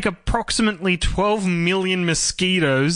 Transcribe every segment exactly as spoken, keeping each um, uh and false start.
approximately twelve million mosquitoes.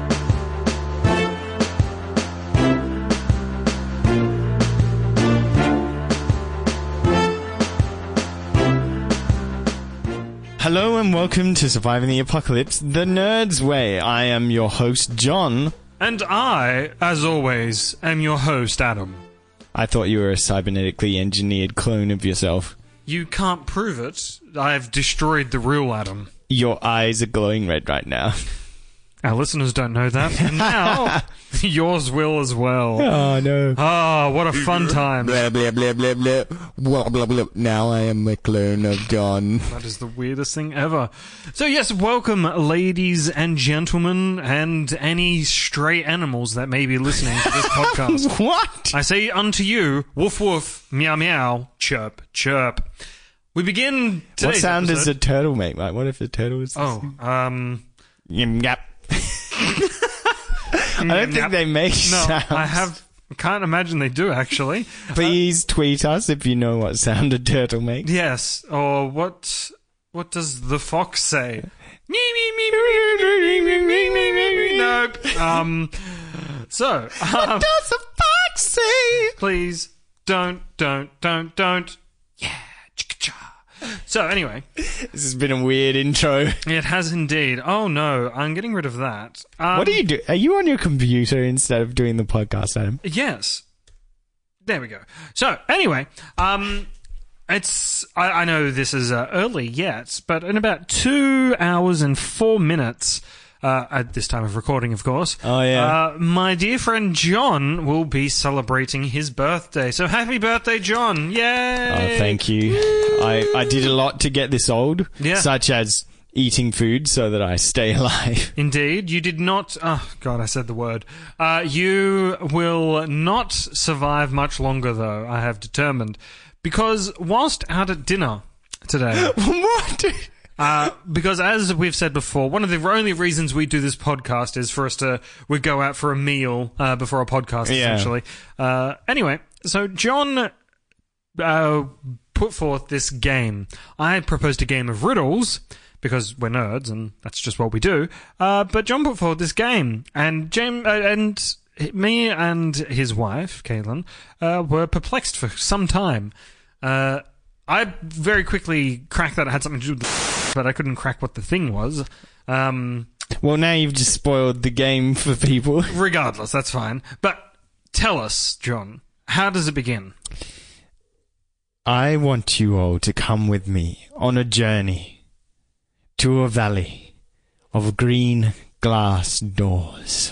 Hello and welcome to Surviving the Apocalypse, the Nerd's Way. I am your host, John. And I, as always, am your host, Adam. I thought you were a cybernetically engineered clone of yourself. You can't prove it. I've destroyed the real Adam. Your eyes are glowing red right now. Our listeners don't know that. And now, yours will as well. Oh, no. Ah, oh, what a fun time. Blah, blah, blah, blah, blah. Blah, blah, blah. Now I am a clone of John. That is the weirdest thing ever. So, yes, welcome, ladies and gentlemen, and any stray animals that may be listening to this podcast. What? I say unto you, woof woof, meow meow, chirp chirp. We begin today's What sound episode. does a turtle make? Like, what if a turtle is... Oh, um... Yum, yap. I don't think they make No, sounds. I have... Can't imagine they do, actually. Please uh, tweet us if you know what sound a turtle makes. Yes, or what... What does the fox say? Nope. Um... So... Um, What does the fox say? Please, don't, don't, don't, don't. Yeah. So, anyway. This has been a weird intro. It has indeed. Oh, no. I'm getting rid of that. Um, What do you do? Are you on your computer instead of doing the podcast, Adam? Yes. There we go. So, anyway. Um, it's... I, I know this is uh, early yet, but in about two hours and four minutes... Uh, at this time of recording, of course. Oh, yeah. Uh, my dear friend John will be celebrating his birthday. So happy birthday, John. Yay! Oh, thank you. I, I did a lot to get this old, Yeah. such as eating food so that I stay alive. Indeed. You did not... Oh, God, I said the word. Uh, you will not survive much longer, though, I have determined. Because whilst out at dinner today... What? Uh, because as we've said before, one of the only reasons we do this podcast is for us to we go out for a meal uh, before a podcast, Yeah. essentially. Uh, anyway, so John uh, put forth this game. I proposed a game of riddles because we're nerds and that's just what we do. Uh, but John put forward this game, and James uh, and me and his wife, Caitlin, uh, were perplexed for some time. Uh, I very quickly cracked that it had something to do with the but I couldn't crack what the thing was. Um, Well, now you've just spoiled the game for people. regardless, that's fine. But tell us, John, how does it begin? I want you all to come with me on a journey to a valley of green glass doors.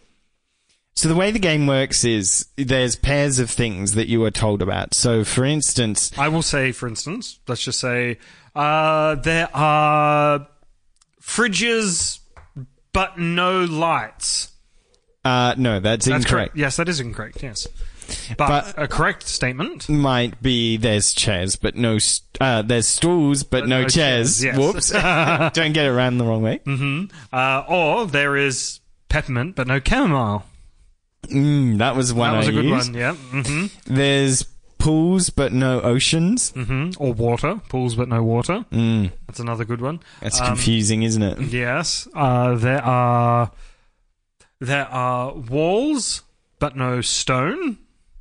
So the way the game works is there's pairs of things that you are told about. So, for instance... I will say, for instance, let's just say uh, there are fridges but no lights. Uh, no, that's, That's incorrect. correct. Yes, that is incorrect, yes. But, But- a correct statement... Might be there's chairs, but no... St- uh, there's stools, but, But no, no chairs. chairs, yes. Whoops. Don't get it around the wrong way. Mm-hmm. Uh, or there is peppermint but no chamomile. Mm, that was one That was I a good used. one, yeah. Mm-hmm. There's pools, but no oceans. Mm-hmm. Or water. Pools but no water. Mm, That's another good one. that's Um, confusing, isn't it? Yes. Uh, there are there are walls but no stone.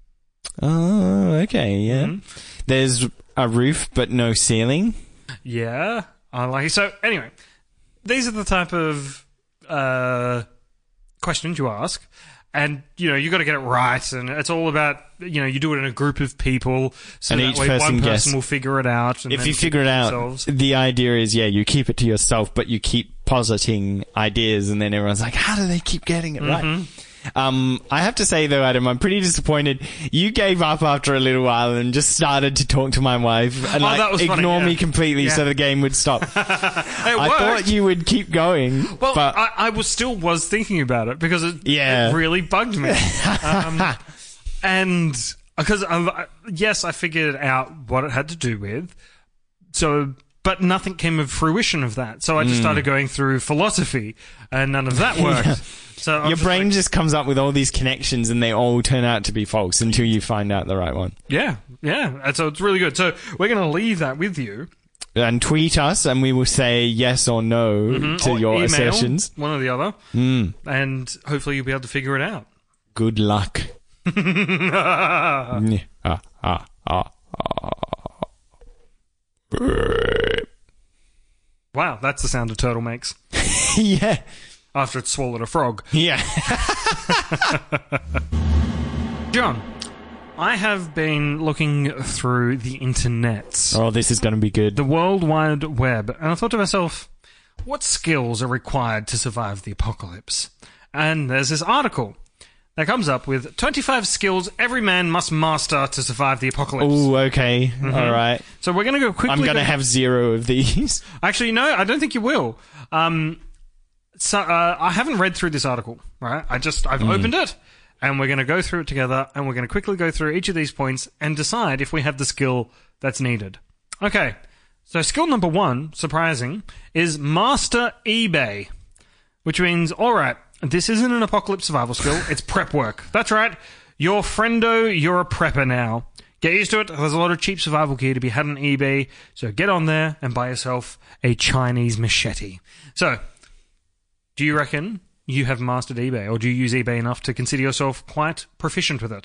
Oh, okay, yeah. Mhm. There's a roof, but no ceiling. Yeah. I like it. So anyway, these are the type of uh, questions you ask. And, you know, you got to get it right, and it's all about, you know, you do it in a group of people, so And that each way person one person guess- will figure it out. And If then you keep figure it out, themselves. the idea is, yeah, you keep it to yourself, but you keep positing ideas, and then everyone's like, how do they keep getting it right? Mm-hmm. Um, I have to say, though, Adam, I'm pretty disappointed. You gave up after a little while and just started to talk to my wife and, Oh, like, that was funny, ignore yeah. me completely Yeah. so the game would stop. It I worked. thought you would keep going, Well, but... I, I was still was thinking about it because it, Yeah. it really bugged me. um, and because I, yes, I figured out what it had to do with. So, but nothing came of fruition of that. So I just Mm. started going through philosophy, and none of that worked. Yeah. So I'm Your just brain like, just comes up with all these connections and they all turn out to be false until you find out the right one. yeah, yeah. And so it's really good. So we're going to leave that with you. And tweet us, and we will say yes or no Mm-hmm. to Or your email, assertions. one or the other, Mm. and hopefully you'll be able to figure it out. Good luck. Mm. Ah, ah, ah, ah. Wow, that's the sound a turtle makes Yeah. after it's swallowed a frog. Yeah. John, I have been looking through the internets, Oh, this is going to be good. the World Wide Web, and I thought to myself, what skills are required to survive the apocalypse? And there's this article that comes up with twenty-five skills every man must master to survive the apocalypse. Oh, okay. All right. So we're going to go quickly. I'm going to go- have zero of these. Actually, no, I don't think you will. Um, so uh, I haven't read through this article, right? I just I've opened it, and we're going to go through it together, and we're going to quickly go through each of these points and decide if we have the skill that's needed. Okay, so skill number one, surprising, is master eBay, which means all right, this isn't an apocalypse survival skill; it's prep work. That's right, you're friendo, you're a prepper now. Get used to it. There's a lot of cheap survival gear to be had on eBay, so get on there and buy yourself a Chinese machete. So, do you reckon you have mastered eBay, or do you use eBay enough to consider yourself quite proficient with it?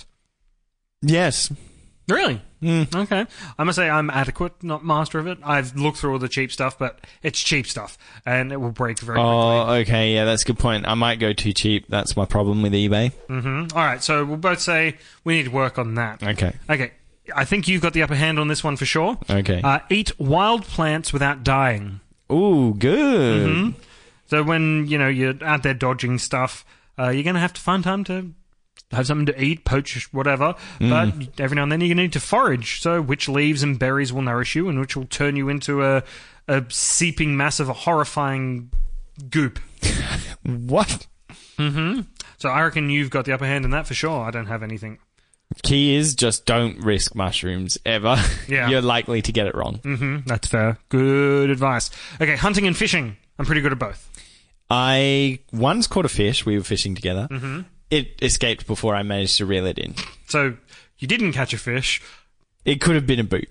Yes. Really? Mm. Okay. I must say I'm adequate, not master of it. I've looked through all the cheap stuff, but it's cheap stuff, and it will break very quickly. Oh, okay. Yeah, that's a good point. I might go too cheap. That's my problem with eBay. Mm-hmm. All right, so we'll both say we need to work on that. Okay. Okay. I think you've got the upper hand on this one for sure. Okay. Uh, eat wild plants without dying. Ooh, good. Mm-hmm. So when, you know, you're out there dodging stuff, uh, you're going to have to find time to have something to eat, poach, whatever. But every now and then you're going to need to forage. So which leaves and berries will nourish you and which will turn you into a, a seeping mass of a horrifying goop. What? Mm-hmm. So I reckon you've got the upper hand in that for sure. I don't have anything. Key is just don't risk mushrooms ever. Yeah. You're likely to get it wrong. Mm-hmm. That's fair. Good advice. Okay, hunting and fishing. I'm pretty good at both. I once caught a fish. We were fishing together. Mm-hmm. It escaped before I managed to reel it in. So you didn't catch a fish. It could have been a boot.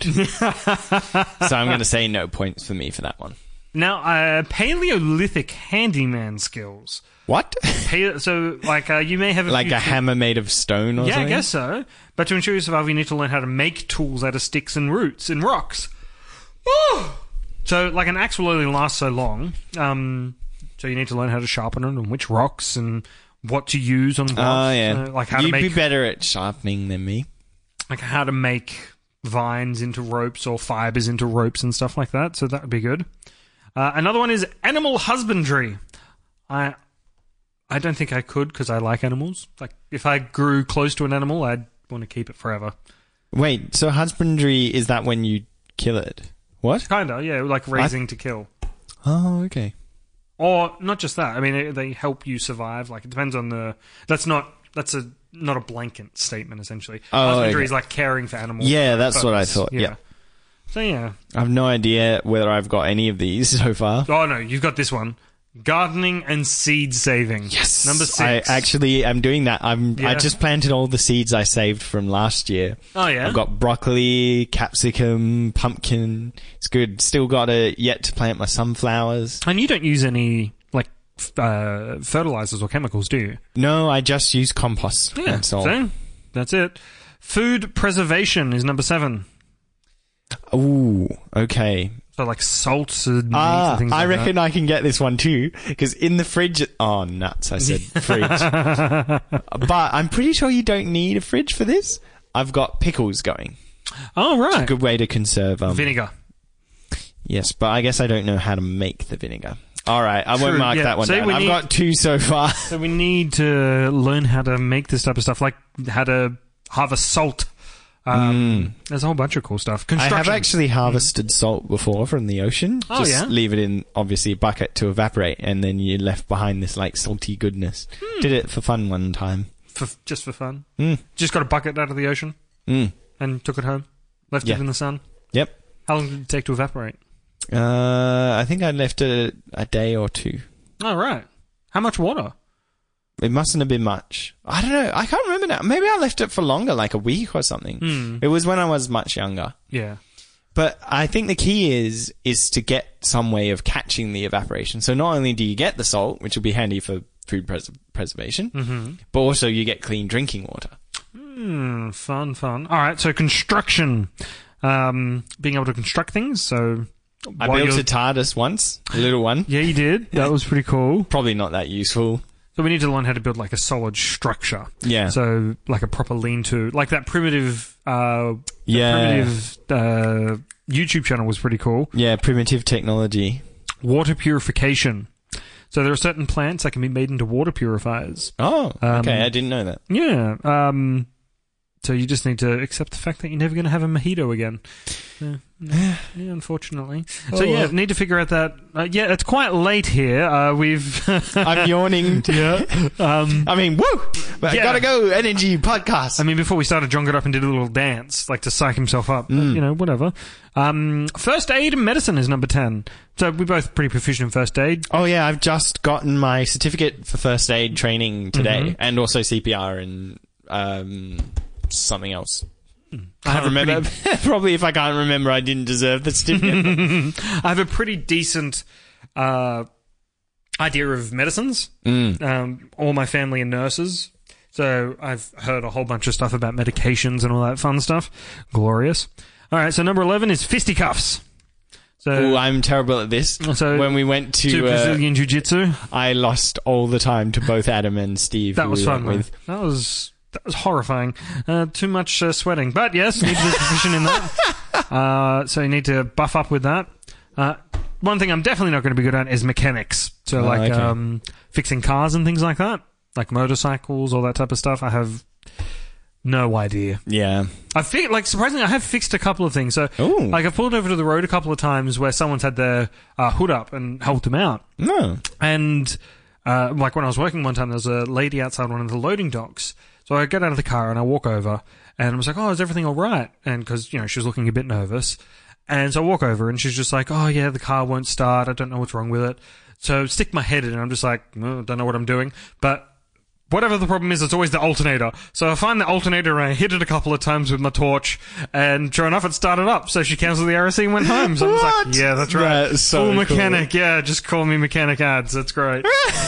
So I'm going to say no points for me for that one. Now, uh, Paleolithic handyman skills. What? Pale- so, like, uh, you may have a Like few a tri- hammer made of stone or Yeah, something? I guess so. But to ensure you survive, you need to learn how to make tools out of sticks and roots and rocks. Oh! So, like, an axe will only last so long. Um, so you need to learn how to sharpen it and which rocks and what to use on what. Oh, yeah. Uh, like how You'd to make, be better at sharpening than me. like how to make vines into ropes or fibers into ropes and stuff like that. So that would be good. Uh, another one is animal husbandry. I I don't think I could because I like animals. Like if I grew close to an animal, I'd want to keep it forever. Wait, so husbandry, is that when you kill it? What? Kinda, yeah, like raising to kill. Oh, okay. Or not just that. I mean, they- they help you survive. Like it depends on the. That's not. That's a not a blanket statement. Essentially, Oh, husbandry okay. is like caring for animals. Yeah, for a that's what I purpose. thought, yeah. So yeah. I have no idea whether I've got any of these so far. Oh no, you've got this one. Gardening and seed saving. Yes. Number six. I actually am doing that. I'm. I Yeah. just planted all the seeds I saved from last year. Oh yeah. I've got broccoli, capsicum, pumpkin. It's good. Still got a yet to plant my sunflowers. And you don't use any like f- uh, fertilizers or chemicals, do you? No, I just use compost. Yeah. That's all. So that's it. Food preservation is number seven. Ooh, okay. So like salts and meat Ah, and things I like reckon I can get this one too. Because in the fridge... Oh, nuts, I said fridge. that. But I'm pretty sure you don't need a fridge for this. I've got pickles going. Oh right. Good way to conserve... Um, Vinegar. Yes, but I guess I don't know how to make the vinegar. All right, I True, won't mark yeah. that one See, down. we I've need- got two so far. So we need to learn how to make this type of stuff, like how to harvest salt. Um, There's a whole bunch of cool stuff. I Construction. have actually harvested salt before from the ocean. Oh, Just yeah? leave it in, obviously, a bucket to evaporate, and then you're left behind this, like, salty goodness. Did it for fun one time. for, just for fun. Mm. Just got a bucket out of the ocean Mm. and took it home. Left Yeah. it in the sun. Yep. How long did it take to evaporate? Uh, I think I left it a day or two. Oh, right. How much water? It mustn't have been much. I don't know. I can't remember now. Maybe I left it for longer, like a week or something. Hmm. It was when I was much younger. Yeah. But I think the key is is to get some way of catching the evaporation. So not only do you get the salt, which will be handy for food pres- preservation, Mm-hmm. but also you get clean drinking water. Hmm, fun, fun. All right, so construction. Um, being able to construct things, so... I while built you're- a TARDIS once, a little one. Yeah, you did. That was pretty cool. Probably not that useful. So we need to learn how to build like a solid structure. Yeah. So like a proper lean-to, like that primitive, uh, that Yeah. primitive uh, YouTube channel was pretty cool. Yeah, primitive technology. Water purification. So there are certain plants that can be made into water purifiers. Oh, Um, okay. I didn't know that. Yeah. Um, so you just need to accept the fact that you're never going to have a mojito again. Yeah, yeah, yeah, unfortunately. So Oh, yeah, well. need to figure out that. Uh, yeah, it's quite late here. Uh, we've. I'm yawning. yeah. Um, I mean, woo! But Yeah. I gotta go. Energy podcast. I mean, before we started, John got up and did a little dance, like to psych himself up. But, Mm. you know, whatever. Um, first aid and medicine is number ten. So we're both pretty proficient in first aid. Oh yeah, I've just gotten my certificate for first aid training today, Mhm. and also C P R and um, something else. I have Can't a remember. Probably if I can't remember, I didn't deserve the certificate. I have a pretty decent uh, idea of medicines. Mm. Um, all my family are nurses, so I've heard a whole bunch of stuff about medications and all that fun stuff. Glorious. All right, so number eleven is fisticuffs. So, Ooh, I'm terrible at this. so When we went to to, uh, Brazilian Jiu-Jitsu. I lost all the time to both Adam and Steve. That who was we fun, went though. That was that was horrifying. Uh, too much uh, sweating, but yes, need to be proficient in that. Uh, so you need to buff up with that. Uh, one thing I'm definitely not going to be good at is mechanics. So Oh, like okay. um, fixing cars and things like that, like motorcycles, all that type of stuff. I have no idea. Yeah. I feel like surprisingly, I have fixed a couple of things. So Ooh. like I've pulled over to the road a couple of times where someone's had their uh, hood up and helped them out. No. And uh, like when I was working one time, there was a lady outside one of the loading docks. So I get out of the car and I walk over and I was like, oh, is everything all right? And because, you know, she was looking a bit nervous. And so I walk over and she's just like, oh, yeah, the car won't start. I don't know what's wrong with it. So stick my head in and I'm just like, oh, don't know what I'm doing. But whatever the problem is, it's always the alternator. So I find the alternator and I hit it a couple of times with my torch, and sure enough, it started up. So she cancelled the R S C and went home. So I was What? like, yeah, that's right. That's so Full cool. mechanic. Yeah, just call me mechanic ads. That's great.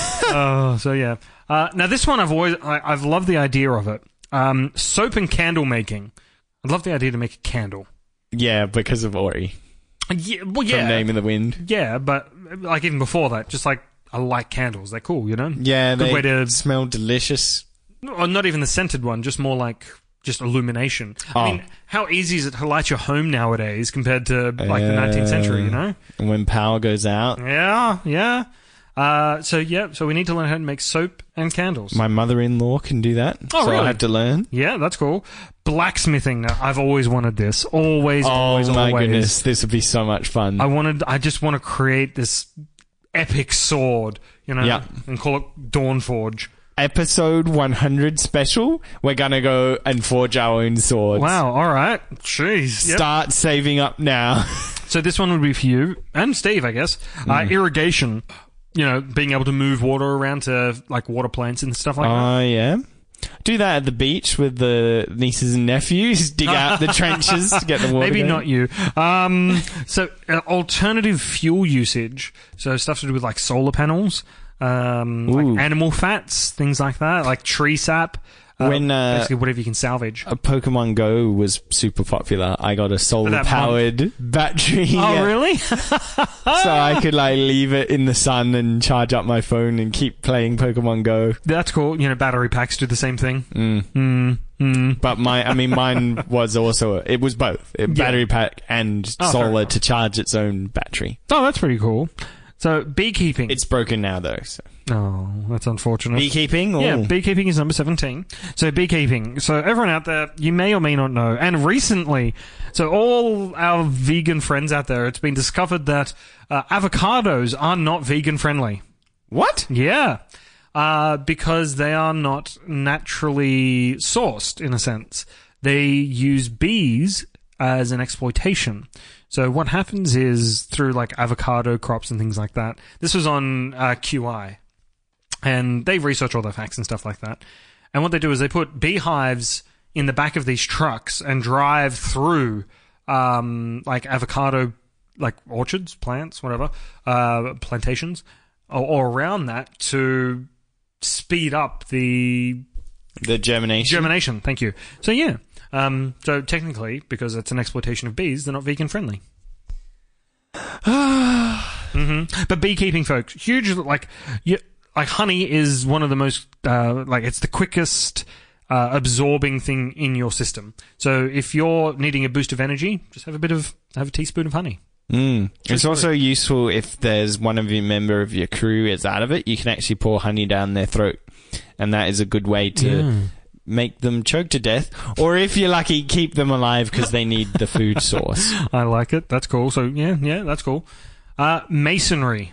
Oh, so yeah. Uh, now this one I've always, I, I've loved the idea of it. Um, soap and candle making. I'd love the idea to make a candle. Yeah, because of Ori. Yeah, well, From yeah. Name in the Wind. Yeah, but like even before that, just like, I like candles. They're cool, you know? Yeah, Good they way to- smell delicious. Or not even the scented one, just more like just illumination. Oh. I mean, how easy is it to light your home nowadays compared to like the Uh, nineteenth century, you know? And when power goes out, Yeah, yeah. Uh, so yeah, so we need to learn how to make soap and candles. my mother-in-law can do that. Oh, so really? I have to learn. Yeah, that's cool. Blacksmithing. Now, I've always wanted this. Always, Oh always, my always. goodness, this would be so much fun. I wanted. I just want to create this epic sword, you know, Yeah. and call it Dawnforge. Episode one hundred special, we're gonna go and forge our own swords. Wow. All right. Jeez. Yep. Start saving up now. So this one would be for you and Steve, I guess. Uh, Mm. irrigation. You know, being able to move water around to like water plants and stuff like that. Oh, yeah. Do that at the beach with the nieces and nephews. Dig out the trenches to get the water Maybe going. not you. Um, so uh, alternative fuel usage. So stuff to do with like solar panels, um, Ooh. like animal fats, things like that, like tree sap. Uh, When, uh, basically whatever you can salvage. Uh, Pokemon Go was super popular. I got a solar-powered battery. Oh, yeah. really? So I could like leave it in the sun and charge up my phone and keep playing Pokemon Go. That's cool. You know, battery packs do the same thing. Mm. Mm, mm. But my, I mean, mine was also, it was both. It, Yeah. Battery pack and Oh, fair solar enough. to charge its own battery. Oh, that's pretty cool. So beekeeping. It's broken now though. So. Oh, that's unfortunate. Beekeeping? Or? Yeah, beekeeping is number seventeen. So beekeeping. So everyone out there, you may or may not know, and recently, so all our vegan friends out there, it's been discovered that uh, avocados are not vegan friendly. What? Yeah. Uh, because they are not naturally sourced, in a sense. They use bees as an exploitation. So what happens is, through like avocado crops and things like that, this was on uh, Q I, and they research all the facts and stuff like that. And what they do is they put beehives in the back of these trucks and drive through um, like avocado, like orchards, plants, whatever, uh, plantations, or, or around that to speed up the The germination. germination. Thank you. So yeah, um, so technically, because it's an exploitation of bees, they're not vegan friendly. hmm But beekeeping, folks, huge. Like, you, like honey is one of the most uh, like it's the quickest uh, absorbing thing in your system. So if you're needing a boost of energy, just have a bit of have a teaspoon of honey. Mm. It's Just also useful if there's one of your member of your crew is out of it. You can actually pour honey down their throat, and that is a good way to Yeah. make them choke to death. Or if you're lucky, keep them alive because they need the food source. I like it. That's cool. So yeah, yeah, that's cool. Uh, masonry.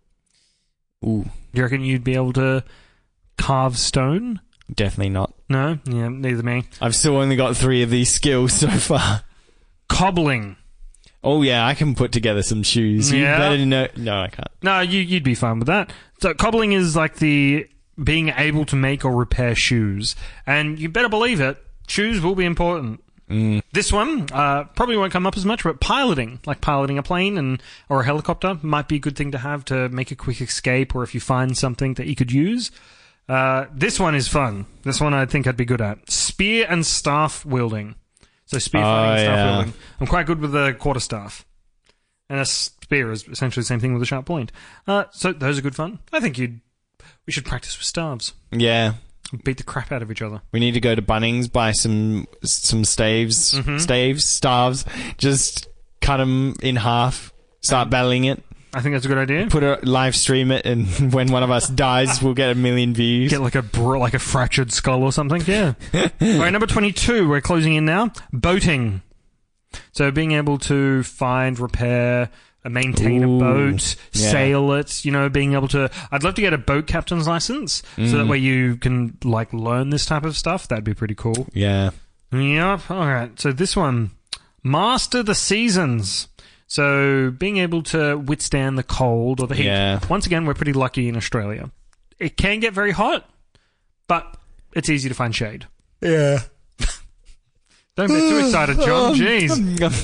Ooh, Do you reckon you'd be able to carve stone? definitely not. No, yeah, neither me. I've still only got three of these skills so far. Cobbling. Oh yeah, I can put together some shoes. You Yeah. better know. No, I can't. No, you, you'd be fine with that. So cobbling is like the being able to make or repair shoes. And you better believe it, shoes will be important. Mm. This one uh, probably won't come up as much, but piloting, like piloting a plane and or a helicopter, might be a good thing to have to make a quick escape, or if you find something that you could use. Uh, this one is fun. This one I think I'd be good at. Spear and staff wielding. So spear fighting Oh, and staff yeah. wielding. I'm quite good with the quarterstaff. And a spear is essentially the same thing with a sharp point. Uh, so those are good fun. I think you'd. We should practice with staves. Yeah. Beat the crap out of each other. We need to go to Bunnings, buy some some staves, Mhm. staves, staves. Just cut them in half. Start battling it. I think that's a good idea. Put a live stream it, and when one of us dies, we'll get a million views. Get like a bro- like a fractured skull or something. Yeah. All right, number twenty-two. We're closing in now. Boating. So being able to find, repair, uh, maintain Ooh, a boat, yeah. sail it. You know, being able to. I'd love to get a boat captain's license, so Mm. that way you can like learn this type of stuff. That'd be pretty cool. Yeah. Yep. All right. So this one, master the seasons. So being able to withstand the cold or the heat. Yeah. Once again, we're pretty lucky in Australia. It can get very hot, but it's easy to find shade. Yeah. Don't get too excited, John. Jeez.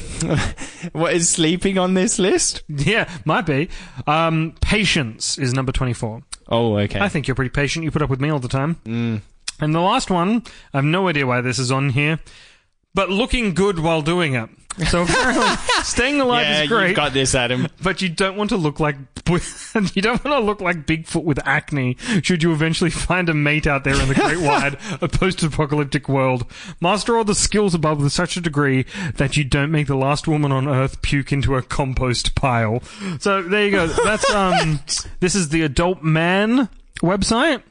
What is sleeping on this list? Yeah, might be. Um, patience is number twenty-four. Oh, okay. I think you're pretty patient. You put up with me all the time. Mm. And the last one, I have no idea why this is on here, but looking good while doing it. So apparently, staying alive Yeah, is great. you've got this, Adam. But you don't want to look like you don't want to look like Bigfoot with acne. Should you eventually find a mate out there in the great wide, a post-apocalyptic world, master all the skills above with such a degree that you don't make the last woman on Earth puke into a compost pile. So there you go. That's um. This is the Adult Man website.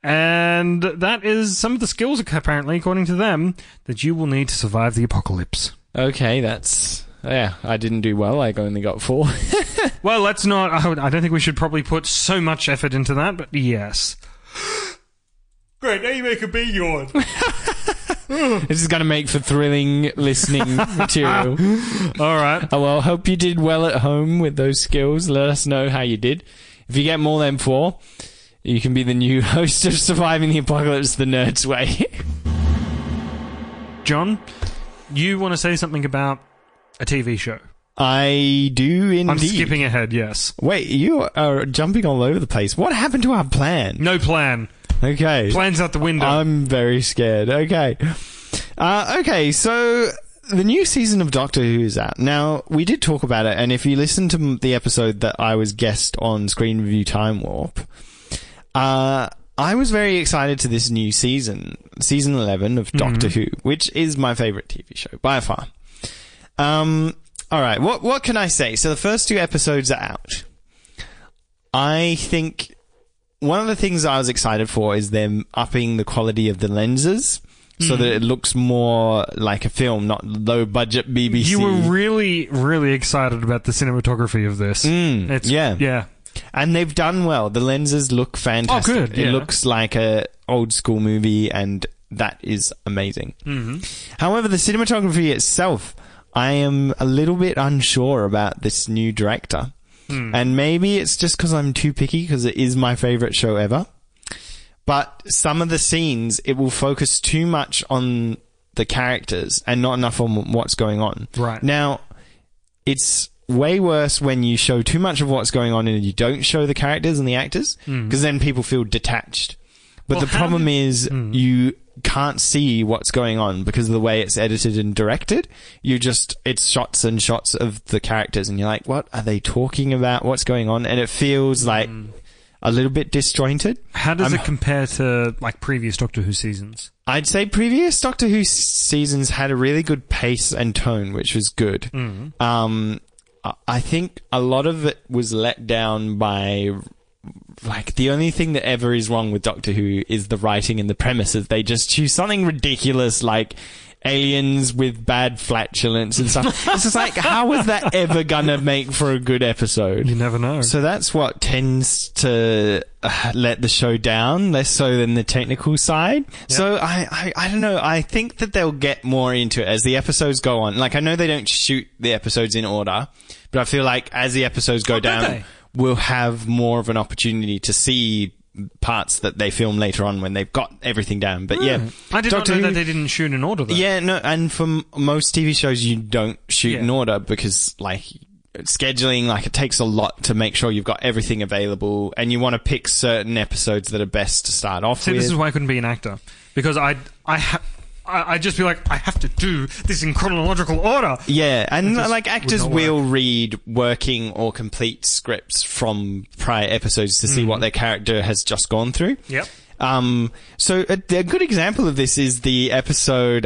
And that is some of the skills, apparently, according to them, that you will need to survive the apocalypse. Okay, that's... Yeah, I didn't do well. I only got four. Well, let's not... I would- I don't think we should probably put so much effort into that, but yes. Great, now you make a bee yawn. This is going to make for thrilling listening material. All right. Oh, well, hope you did well at home with those skills. Let us know how you did. If you get more than four, you can be the new host of Surviving the Apocalypse the Nerd's Way. John, you want to say something about a T V show? I do indeed. I'm skipping ahead, yes. Wait, you are jumping all over the place. What happened to our plan? No plan. Okay. Plan's out the window. I'm very scared. Okay. Uh, okay, so the new season of Doctor Who is out. Now, we did talk about it, and if you listen to the episode that I was guest on Screen Review Time Warp, uh, I was very excited to this new season, season eleven of Doctor Mm-hmm. Who, which is my favorite T V show by far. Um, all right, what what can I say? So the first two episodes are out. I think one of the things I was excited for is them upping the quality of the lenses so that it looks more like a film, not low budget B B C. You were really, really excited about the cinematography of this. Mm, It's, yeah. Yeah. And they've done well. The lenses look fantastic. Oh, good, It yeah. looks like a old school movie, and that is amazing. Mm-hmm. However, the cinematography itself, I am a little bit unsure about this new director. Hmm. And maybe it's just because I'm too picky, because it is my favorite show ever. But some of the scenes, it will focus too much on the characters and not enough on what's going on. Right. Now, it's way worse when you show too much of what's going on and you don't show the characters and the actors, because mm. then people feel detached. But well, the problem did, is mm. you can't see what's going on because of the way it's edited and directed. You just, it's shots and shots of the characters and you're like, what are they talking about? What's going on? And it feels like mm. a little bit disjointed. How does um, it compare to like previous Doctor Who seasons? I'd say previous Doctor Who seasons had a really good pace and tone, which was good. Mm. Um, I think a lot of it was let down by, like, the only thing that ever is wrong with Doctor Who is the writing and the premises. They just choose something ridiculous like aliens with bad flatulence and stuff. It's just like, how is that ever gonna make for a good episode? You never know. So that's what tends to uh, let the show down, less so than the technical side. Yep. So I, I, I don't know. I think that they'll get more into it as the episodes go on. Like, I know they don't shoot the episodes in order, but I feel like as the episodes go oh, down, we'll have more of an opportunity to see parts that they film later on when they've got everything down. But yeah, I did Doctor not know Who, that they didn't shoot in order though. Yeah, no, and for m- most T V shows you don't shoot yeah. in order because like scheduling, like it takes a lot to make sure you've got everything available and you want to pick certain episodes that are best to start off See, with. This is why I couldn't be an actor, because I I ha- I just feel like I have to do this in chronological order. Yeah, and like actors will read working or complete scripts from prior episodes to see mm. what their character has just gone through. Yep. Um, so a, a good example of this is the episode,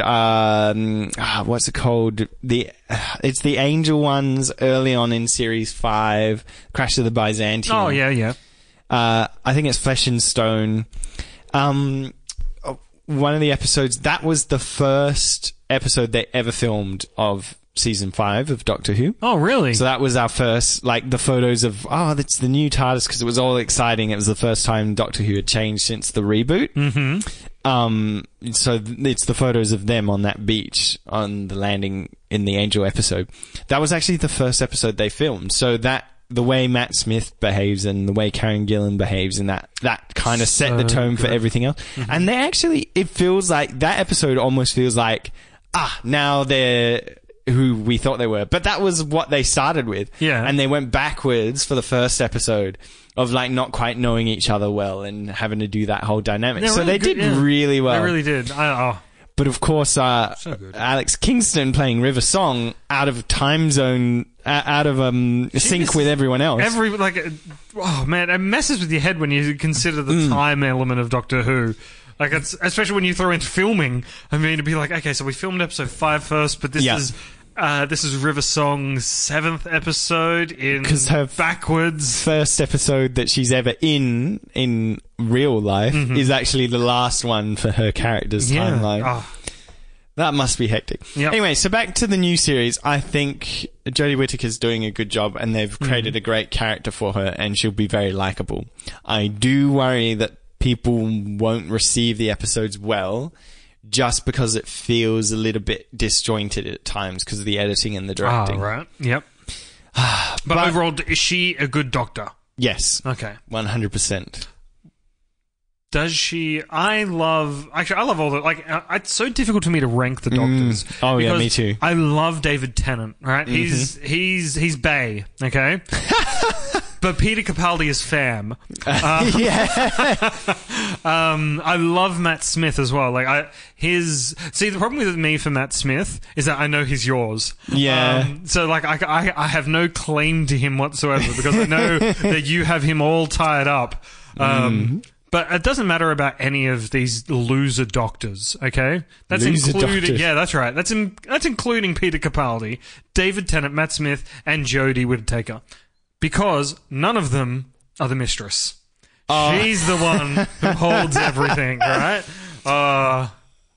um, ah, what's it called? The, uh, it's the Angel ones early on in series five, Crash of the Byzantium. Oh, yeah, yeah. Uh, I think it's Flesh and Stone. Um, one of the episodes, that was the first episode they ever filmed of season five of Doctor Who. Oh, really? So that was our first, like, the photos of, oh, that's the new TARDIS, because it was all exciting. It was the first time Doctor Who had changed since the reboot. Mm-hmm. Um, so it's the photos of them on that beach on the landing in the Angel episode. That was actually the first episode they filmed. So that, the way Matt Smith behaves and the way Karen Gillan behaves and that, that kind of set so the tone good. for everything else. Mm-hmm. And they actually, it feels like, that episode almost feels like, ah, now they're who we thought they were. But that was what they started with. Yeah. And they went backwards for the first episode of like not quite knowing each other well and having to do that whole dynamic. They're so really they good, did yeah. really well. They really did. I, oh. But of course, uh, so Alex Kingston playing River Song out of time zone, uh, out of um, sync with everyone else. Every like, oh man, it messes with your head when you consider the Mm. time element of Doctor Who. Like, it's, especially when you throw in filming. I mean, to be like, okay, so we filmed episode five first, but this Yeah. is uh, this is River Song's seventh episode in 'Cause her backwards. First episode that she's ever in in real life Mhm. is actually the last one for her character's Yeah. timeline. Oh. That must be hectic. Yep. Anyway, so back to the new series. I think Jodie Whittaker's doing a good job and they've created Mhm. a great character for her and she'll be very likable. I do worry that people won't receive the episodes well just because it feels a little bit disjointed at times because of the editing and the directing. Oh, right. Yep. but, But overall, is she a good doctor? Yes. Okay. one hundred percent. Does she? I love. Actually, I love all the. Like, uh, it's so difficult for me to rank the doctors. Mm. Oh, yeah, because me too. I love David Tennant. Right? Mm-hmm. He's he's he's Bay. Okay. But Peter Capaldi is Fam. Um, yeah. um, I love Matt Smith as well. Like, I his see the problem with me for Matt Smith is that I know he's yours. Yeah. Um, so like, I, I I have no claim to him whatsoever because I know that you have him all tied up. Um, mm. But it doesn't matter about any of these loser doctors, okay? That's Loser including, doctors. yeah, that's right. That's in, that's including Peter Capaldi, David Tennant, Matt Smith, and Jodie Whittaker, because none of them are the mistress. Oh. She's the one who holds everything, right? Uh,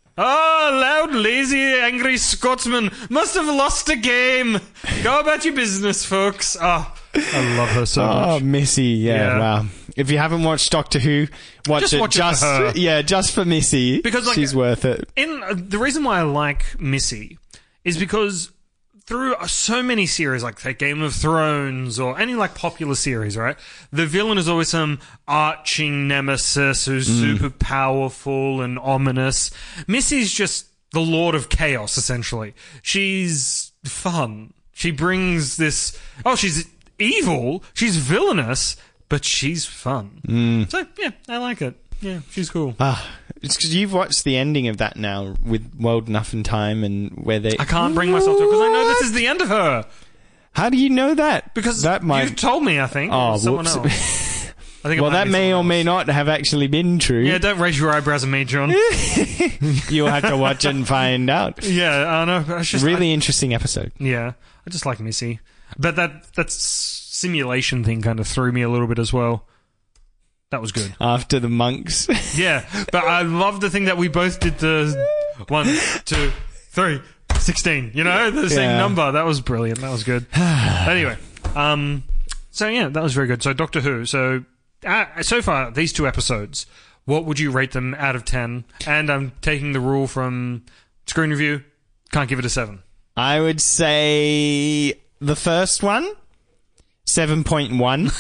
oh, loud, lazy, angry Scotsman must have lost a game. Go about your business, folks. Oh, I love her so oh, much. Oh, Missy, yeah, Yeah. wow. If you haven't watched Doctor Who, watch Just it. watch it just for her. yeah, just for Missy, Because, like, she's worth it. In uh, the reason why I like Missy is because through uh, so many series, like say Game of Thrones or any like popular series, right? The villain is always some arching nemesis who's Mm. super powerful and ominous. Missy's just the Lord of Chaos, essentially. She's fun. She brings this... Oh, she's evil. She's villainous, but she's fun. Mm. So, yeah, I like it. Yeah, she's cool. Ah, it's because you've watched the ending of that now with World Enough in Time and where they... I can't bring myself to it because I know this is the end of her. How do you know that? Because that might... you told me, I think. Oh, or someone whoops. else. I think it well, might that be may or someone may else. not have actually been true. Yeah, don't raise your eyebrows at me, John. You'll have to watch and find out. Yeah, I know. It's just, Really I, interesting episode. yeah, I just like Missy. But that that simulation thing kind of threw me a little bit as well. That was good. After the monks. Yeah, but I love the thing that we both did the one, two, three, sixteen. You know, the same Yeah. number. That was brilliant. That was good. Anyway, um, so yeah, that was very good. So Doctor Who. So uh, so far, these two episodes, what would you rate them out of ten? And I'm taking the rule from Screen Review. Can't give it a seven. I would say the first one, seven point one.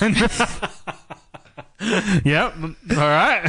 Yep. All right.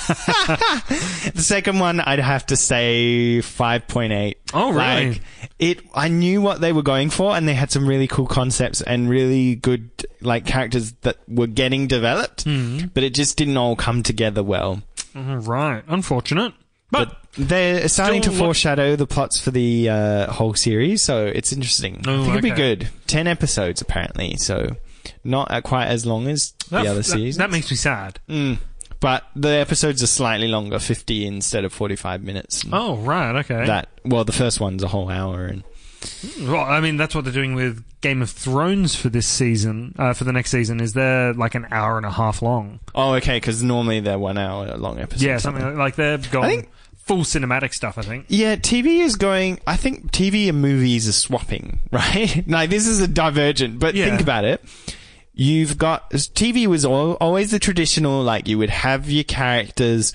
The second one, I'd have to say five point eight. Oh, really? Like, it, I knew what they were going for, and they had some really cool concepts and really good, like, characters that were getting developed, Mm-hmm. but it just didn't all come together well. All right. Unfortunate. But, But they're starting to Still, what- foreshadow the plots for the uh, whole series, so it's interesting. Oh, I think it'll be okay. good. Ten episodes, apparently, so not uh, quite as long as that, the other that, seasons. that makes me sad. Mm. But the episodes are slightly longer, fifty instead of forty-five minutes. And Oh, right. Okay. That well, the first one's a whole hour, and Well, I mean, that's what they're doing with Game of Thrones for this season, uh, for the next season, is they're like an hour and a half long. oh, okay, because normally they're one hour long episodes. Yeah, something like, like they're going I think- full cinematic stuff, I think. Yeah, T V is going. I think T V and movies are swapping, right? Like this is a divergent, but Yeah. think about it. You've got T V was al always the traditional, like you would have your characters,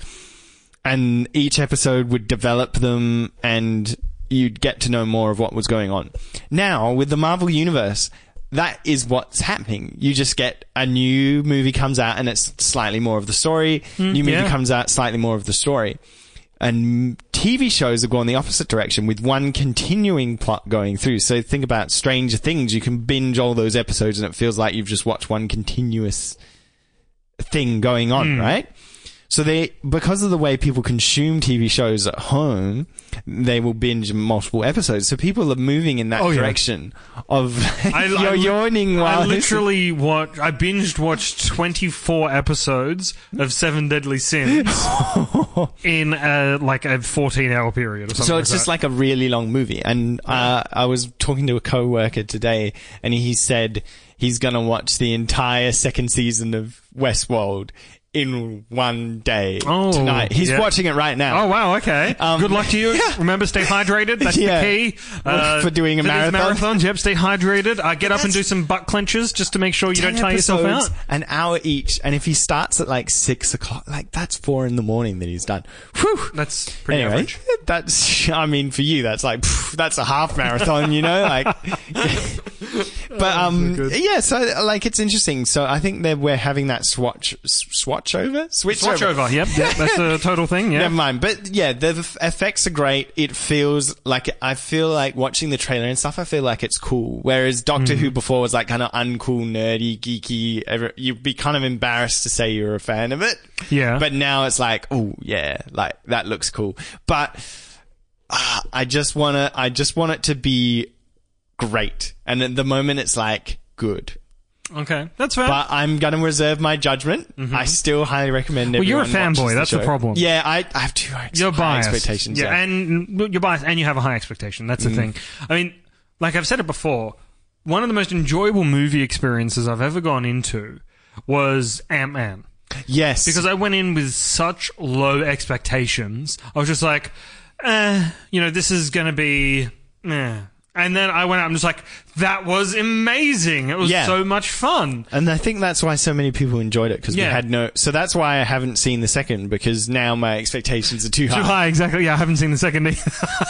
and each episode would develop them, and you'd get to know more of what was going on. Now with the Marvel Universe, that is what's happening. You just get a new movie comes out, and it's slightly more of the story. new movie yeah. comes out, slightly more of the story. And T V shows have gone the opposite direction with one continuing plot going through. So think about Stranger Things. You can binge all those episodes and it feels like you've just watched one continuous thing going on, right? So they, because of the way people consume T V shows at home, they will binge multiple episodes. So people are moving in that Oh, yeah. direction of I- you're I li- yawning while I this- literally watched, I binged watched twenty-four episodes of Seven Deadly Sins in a, like a fourteen hour period or something. So it's like just that. like a really long movie. And uh, I was talking to a coworker today, and he said he's going to watch the entire second season of Westworld in one day Oh, tonight. He's yeah. watching it right now. Oh, wow, okay. Um, Good luck to you. yeah. Remember, stay hydrated. That's Yeah. the key. Uh, For doing a for these marathon. marathons, yep, stay hydrated. Uh, get up and That's- do some butt clenches just to make sure you don't ten tire yourself episodes, out. An hour each. And if he starts at like six o'clock, like that's four in the morning that he's done. Whew. That's pretty Anyway, average. that's, I mean, for you, that's like, pff, that's a half marathon, you know, like, but, um, good. yeah, so, like, it's interesting. So I think that we're having that swatch, s- swatch over? Switch, Swatch over. Yep, yep, that's a total thing, yeah. Never mind. But yeah, the f- effects are great. It feels like, I feel like watching the trailer and stuff, I feel like it's cool. Whereas Doctor Who before was like kind of uncool, nerdy, geeky. Ever, you'd be kind of embarrassed to say you're a fan of it. Yeah. But now it's like, oh yeah, like that looks cool. But uh, I just want to, I just want it to be great. And at the moment it's like good. Okay, that's fair. But I'm going to reserve my judgment. I still highly recommend Well, you're a everyone watches fanboy, that's the show. problem. Yeah, I, I have too high, You're high biased. expectations. Yeah, Yeah, and you're biased, and you have a high expectation. That's the Mm. thing. I mean, like I've said it before, one of the most enjoyable movie experiences I've ever gone into was Ant-Man. yes. Because I went in with such low expectations. I was just like, eh, you know, this is going to be... Eh. And then I went out and just like, That was amazing. It was Yeah. so much fun. And I think that's why so many people enjoyed it, because Yeah. we had no... So that's why I haven't seen the second, because now my expectations are too high. Too high, exactly. Yeah, I haven't seen the second either.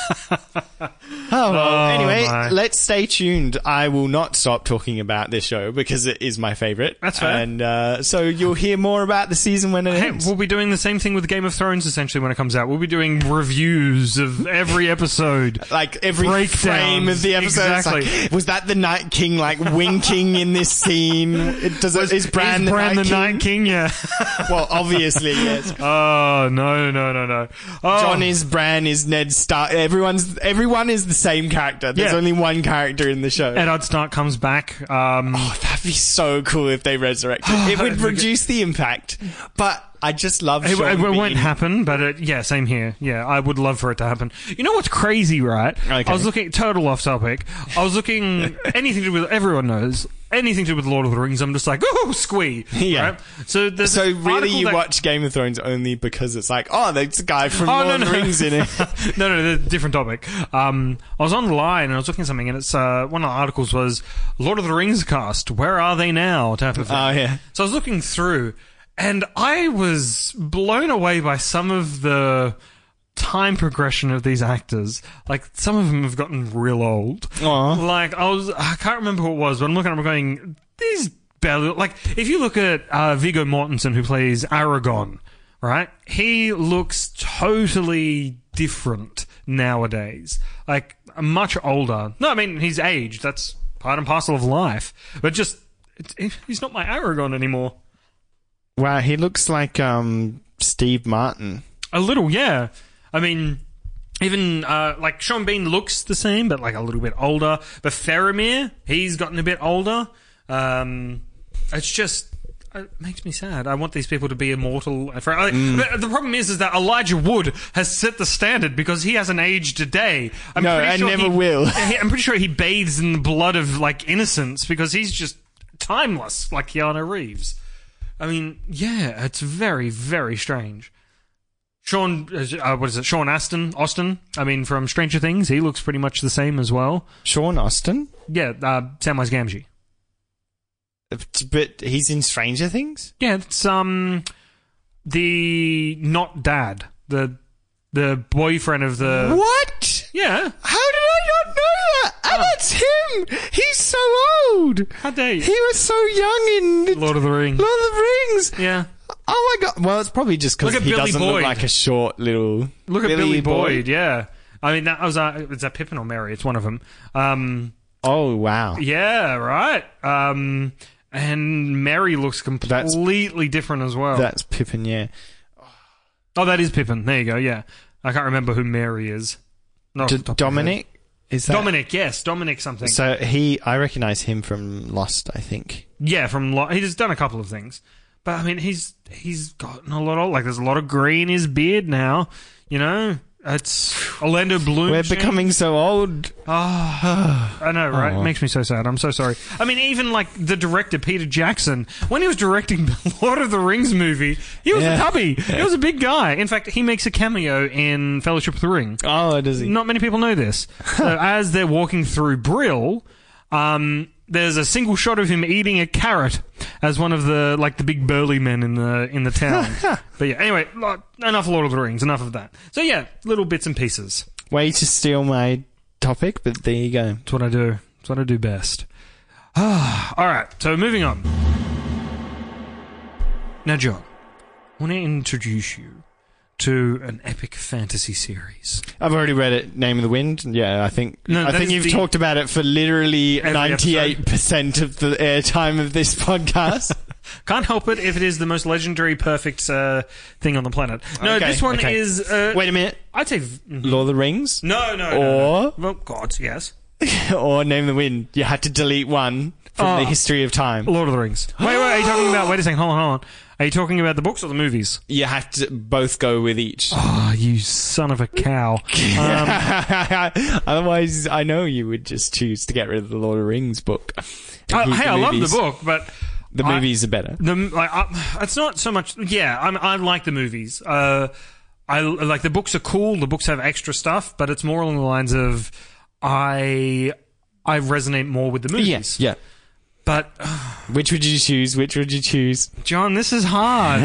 Oh, well, Oh, anyway, my. let's stay tuned. I will not stop talking about this show because it is my favourite. That's fair. And uh, so you'll hear more about the season when it Hey, ends. we'll be doing the same thing with Game of Thrones, essentially, when it comes out. We'll be doing reviews of every episode. Like every Breakdowns. frame of the episode. It's Exactly. like, was that the Night King like winking in this scene? It, does it, is Bran, Is the, Bran Night, the King? Night King? Yeah. Well, obviously, yes. Oh, no, no, no, no. Oh. John is Bran is Ned Stark. Everyone's everyone is the same character. There's Yeah. only one character in the show. Eddard Stark comes back. Um, Oh, that'd be so cool if they resurrected. It would reduce the impact, but I just love. It, Sean it won't Bean. happen, but it, yeah, same here. Yeah, I would love for it to happen. You know what's crazy, right? Okay. I was looking, total off topic. I was looking, anything to do with, everyone knows, anything to do with Lord of the Rings, I'm just like, ooh, squee. Yeah. Right? So, there's So this really, article you that- watch Game of Thrones only because it's like, oh, there's a guy from Oh, Lord no, of the no. Rings in it. no, no, no, different topic. Um, I was online and I was looking at something, and it's uh, one of the articles was Lord of the Rings cast. Where are they now? Type of thing. Oh yeah. So I was looking through, and I was blown away by some of the time progression of these actors. Like, some of them have gotten real old. Aw. Like, I was, I can't remember who it was, but I'm looking at them going, these barely, like, if you look at uh, Viggo Mortensen, who plays Aragorn, right? He looks totally different nowadays. Like, much older. No, I mean, he's aged. That's part and parcel of life. But just, it's, he's not my Aragorn anymore. Wow, he looks like um Steve Martin. A little, yeah. I mean, even, uh, like, Sean Bean looks the same, but, like, a little bit older. But Faramir, he's gotten a bit older. Um, it's just, it makes me sad. I want these people to be immortal. For, Mm. But the problem is, is that Elijah Wood has set the standard because he hasn't aged a day. I'm No, pretty and sure never he- will. he- I'm pretty sure he bathes in the blood of, like, innocence because he's just timeless, like Keanu Reeves. I mean, yeah, it's very, very strange. Sean, uh, what is it? Sean Astin, Austin. I mean, from Stranger Things, he looks pretty much the same as well. Sean Austin? Yeah, uh, Samwise Gamgee. But he's in Stranger Things? Yeah, it's um the not dad, the the boyfriend of the What? yeah. How did I not know that? And Oh. that's him! He's so old! How dare you? He was so young in Lord of the Rings. Lord of the Rings! Yeah. Oh my god. Well, it's probably just because Look at he Billy doesn't Boyd. look like a short little... Look at Billy Boyd. Yeah. I mean, that was uh, is that Pippin or Merry? It's one of them. Um, Oh, wow. yeah, right. Um, and Merry looks completely different as well. That's Pippin, yeah. Oh, that is Pippin. There you go. Yeah, I can't remember who Mary is. No, D- Dominic? Is that... Dominic. Yes, Dominic something. So he... I recognise him from Lost, I think. Yeah, from Lo- he's done a couple of things, but I mean, he's he's gotten a lot of like. There's a lot of grey in his beard now. You know, it's Orlando Bloom. We're changed. becoming so old. Oh, I know, right? Oh. It makes me so sad. I'm so sorry. I mean, even like the director Peter Jackson, when he was directing the Lord of the Rings movie, he was Yeah. a tubby. He was a big guy. In fact, he makes a cameo in Fellowship of the Ring. Oh, does he? Not many people know this. So as they're walking through Brill, um, there's a single shot of him eating a carrot as one of the like the big burly men in the in the town. But yeah, anyway, like, enough Lord of the Rings. Enough of that. So yeah, little bits and pieces. Way to steal my topic, but there you go. That's what I do. That's what I do best. All right. So moving on. Now, John, I want to introduce you to an epic fantasy series. I've already read it. Name of the Wind. Yeah, I think. No, I that think is you've the- talked about it for literally Every ninety-eight percent of the airtime of this podcast. Can't help it if it is the most legendary, perfect uh, thing on the planet. No, Okay, this one okay. is. Uh, Wait a minute. I'd say. mhm. Lord of the Rings No, no, no. Or- no. Well, God, yes. or Name of the Wind. You had to delete one from Oh. the history of time. Lord of the Rings. Wait, wait. Are you talking about? Wait a second. Hold on, hold on. Are you talking about the books or the movies? You have to both go with each. Oh, you son of a cow. Um, Otherwise, I know you would just choose to get rid of the Lord of the Rings book. and I, keep hey, the I love movies. the book, but The I- movies are better. The like, uh, it's not so much. Yeah, I'm, I like the movies. Uh, I like the books are cool. The books have extra stuff, but it's more along the lines of I I resonate more with the movies. Yes, yeah. But which would you choose? Which would you choose? John, this is hard.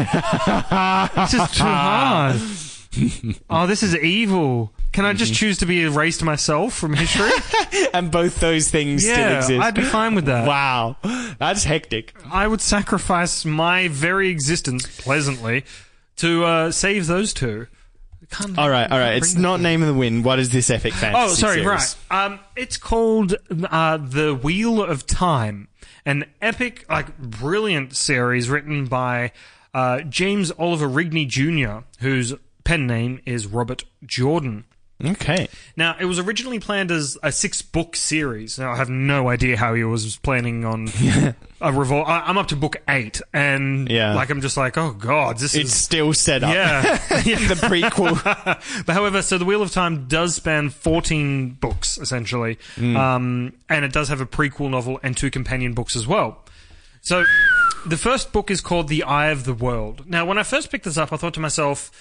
This is too hard. Oh, this is evil. Can I just choose to be erased myself from history? And both those things yeah, still exist. I'd be fine with that. Wow. That's hectic. I would sacrifice my very existence, pleasantly, to uh, save those two. Can't, all right, all right. It's not them. Name of the Wind. What is this epic fantasy Oh, sorry, series? right. Um, it's called uh, The Wheel of Time, an epic, like, brilliant series written by uh, James Oliver Rigney Junior, whose pen name is Robert Jordan. Okay. Now, it was originally planned as a six-book series. Now, I have no idea how he was planning on a revol. I- I'm up to book eight, and yeah. like I'm just like, oh god, this it's is still set up. Yeah, the prequel. But however, so the Wheel of Time does span fourteen books essentially, mm. um, and it does have a prequel novel and two companion books as well. So, the first book is called The Eye of the World. Now, when I first picked this up, I thought to myself,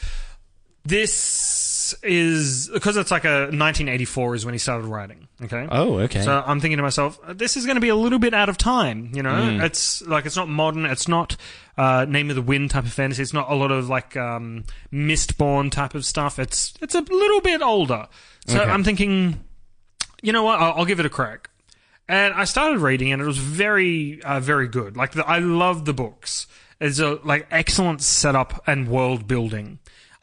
this is because it's like a nineteen eighty-four is when he started writing. Okay. Oh, okay. So I'm thinking to myself, this is going to be a little bit out of time. You know, mm. it's like it's not modern. It's not uh, Name of the Wind type of fantasy. It's not a lot of like um, Mistborn type of stuff. It's it's a little bit older. So okay. I'm thinking, you know what? I'll, I'll give it a crack. And I started reading, and it was very uh, very good. Like the, I love the books. It's a like excellent setup and world building.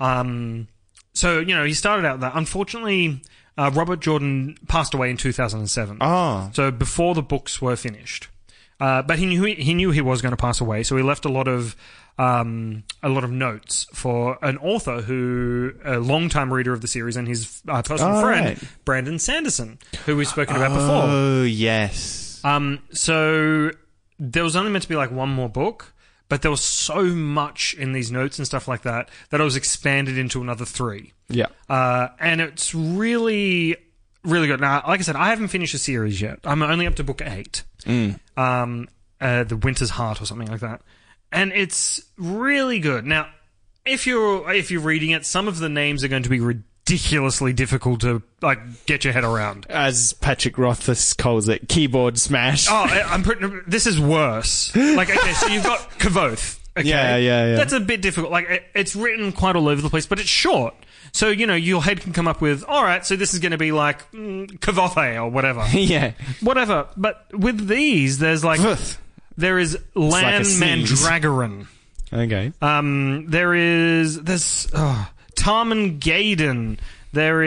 Um, So, you know, he started out that. Unfortunately, uh, Robert Jordan passed away in two thousand seven. Oh. So before the books were finished. Uh, but he knew he, he knew he was going to pass away, so he left a lot of um, a lot of notes for an author who, a longtime reader of the series and his uh, personal oh, friend, right. Brandon Sanderson, who we've spoken about oh, before. Oh, yes. Um, so there was only meant to be like one more book. But there was so much in these notes and stuff like that that it was expanded into another three. Yeah. Uh, and it's really, really good. Now, like I said, I haven't finished the series yet. I'm only up to book eight. Mm. Um, uh, The Winter's Heart or something like that. And it's really good. Now, if you're if you're reading it, some of the names are going to be ridiculously difficult to like get your head around. As Patrick Rothfuss calls it, keyboard smash. Oh, I, I'm pretty, this is worse. Like, okay, so you've got Kavoth. Okay? Yeah, yeah, yeah. That's a bit difficult. Like, it, it's written quite all over the place, but it's short. So, you know, your head can come up with, all right, so this is going to be like mm, Kavothe or whatever. Yeah. Whatever. But with these, there's like, there is Lan like Mandragoran. Okay. Um, there is, there's, oh, Tarman Gaiden. There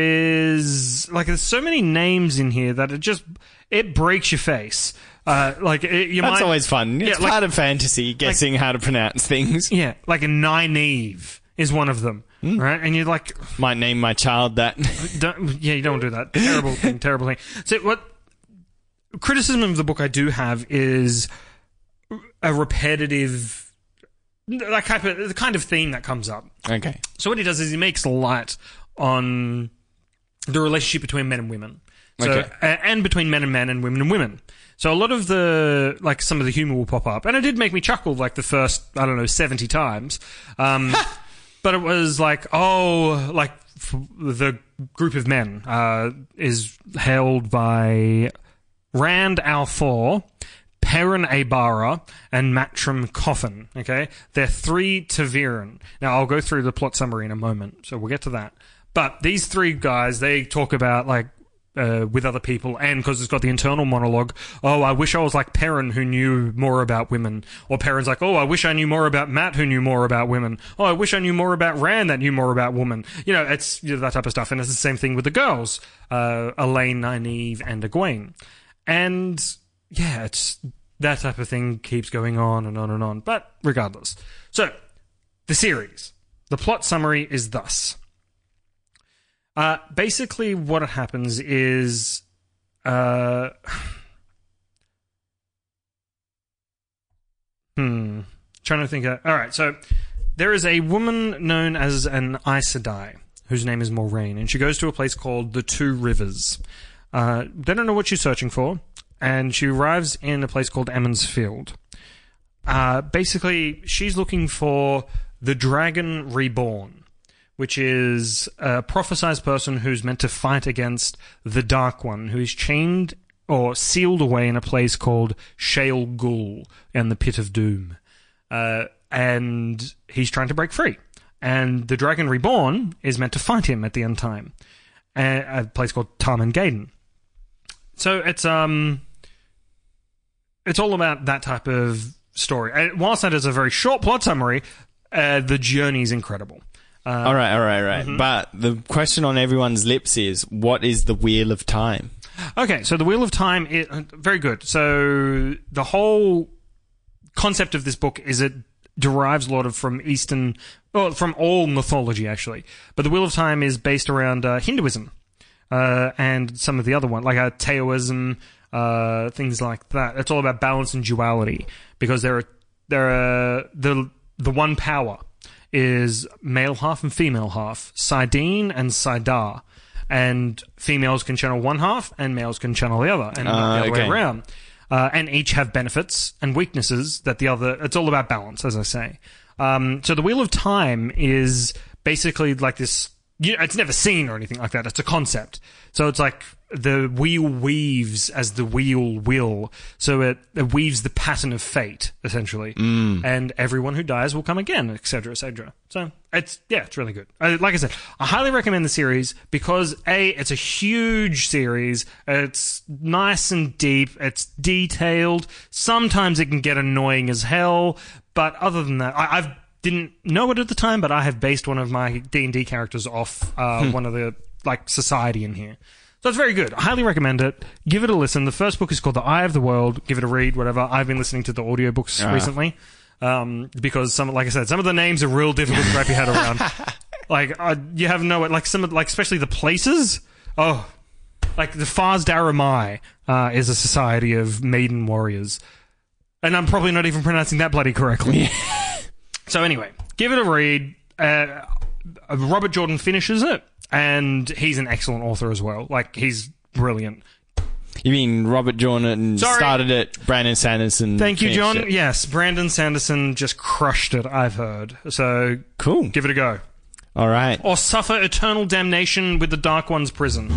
is, like, there's so many names in here that it just, it breaks your face. Uh, like, it, you That's might, always fun. It's yeah, like, part of fantasy, guessing like, how to pronounce things. Yeah, like a Nynaeve is one of them, mm. right? And you're like... Might name my child that. Don't, yeah, you don't do that. Terrible thing, terrible thing. So what criticism of the book I do have is a repetitive... That kind of, the kind of theme that comes up. Okay. So what he does is he makes light on the relationship between men and women. So, okay. uh, and between men and men and women and women. So a lot of the, like, some of the humor will pop up. And it did make me chuckle, like, the first, I don't know, seventy times. Um, but it was like, oh, like, the group of men uh, is held by Rand al'Thor, Perrin Aybara, and Matrim Coffin, okay? They're three Taviran. Now, I'll go through the plot summary in a moment, so we'll get to that. But these three guys, they talk about, like, uh, with other people, and because it's got the internal monologue, oh, I wish I was like Perrin, who knew more about women. Or Perrin's like, oh, I wish I knew more about Matt, who knew more about women. Oh, I wish I knew more about Rand, that knew more about women. You know, it's you know, that type of stuff. And it's the same thing with the girls, uh, Elaine, Nynaeve, and Egwene. And... yeah, it's that type of thing keeps going on and on and on. But regardless. So, the series. The plot summary is thus. Uh, basically, what happens is... Uh, hmm. Trying to think of... Alright, so... there is a woman known as an Aes Sedai, whose name is Moraine, and she goes to a place called the Two Rivers. Uh, they don't know what she's searching for. And she arrives in a place called Emond's Field. Uh, basically, she's looking for the Dragon Reborn, which is a prophesized person who's meant to fight against the Dark One, who is chained or sealed away in a place called Shale Ghul and the Pit of Doom. Uh, and he's trying to break free. And the Dragon Reborn is meant to fight him at the end time. A, a place called Tarman Gaiden. So it's um, it's all about that type of story. And whilst that is a very short plot summary, uh, the journey is incredible. Uh, all right, all right, right. Mm-hmm. But the question on everyone's lips is, what is the Wheel of Time? Okay, so the Wheel of Time is very good. So the whole concept of this book is it derives a lot of from Eastern, well, from all mythology actually. But the Wheel of Time is based around uh, Hinduism uh, and some of the other ones, like uh, Taoism, uh, things like that. It's all about balance and duality because there are there are the the one power is male half and female half, Sidene and Sidar. And females can channel one half, and males can channel the other, and uh, not the other okay. way around. Uh, and each have benefits and weaknesses that the other... It's all about balance, as I say. Um, so the Wheel of Time is basically like this... You know, it's never seen or anything like that. It's a concept. So it's like the wheel weaves as the wheel will. So it, it weaves the pattern of fate, essentially. Mm. And everyone who dies will come again, et cetera, et cetera. So it's, yeah, it's really good. Uh, like I said, I highly recommend the series because, A, it's a huge series. It's nice and deep. It's detailed. Sometimes it can get annoying as hell. But other than that, I, I've didn't know it at the time, but I have based one of my D and D characters off uh, hmm. one of the, like, society in here. So it's very good. I highly recommend it. Give it a listen. The first book is called The Eye of the World. Give it a read, whatever. I've been listening to the audiobooks uh. recently um, because, some, like I said, some of the names are real difficult to wrap your head around. Like, uh, you have no... Like, some of, like, especially the places. Oh, like, the Fars Daramai uh, is a society of maiden warriors. And I'm probably not even pronouncing that bloody correctly. So anyway, give it a read. Uh, Robert Jordan finishes it, and he's an excellent author as well. Like, he's brilliant. You mean Robert Jordan Sorry. started it, Brandon Sanderson Thank you, John. it. Yes, Brandon Sanderson just crushed it, I've heard. So, cool. Give it a go. All right. Or suffer eternal damnation with the Dark One's prison.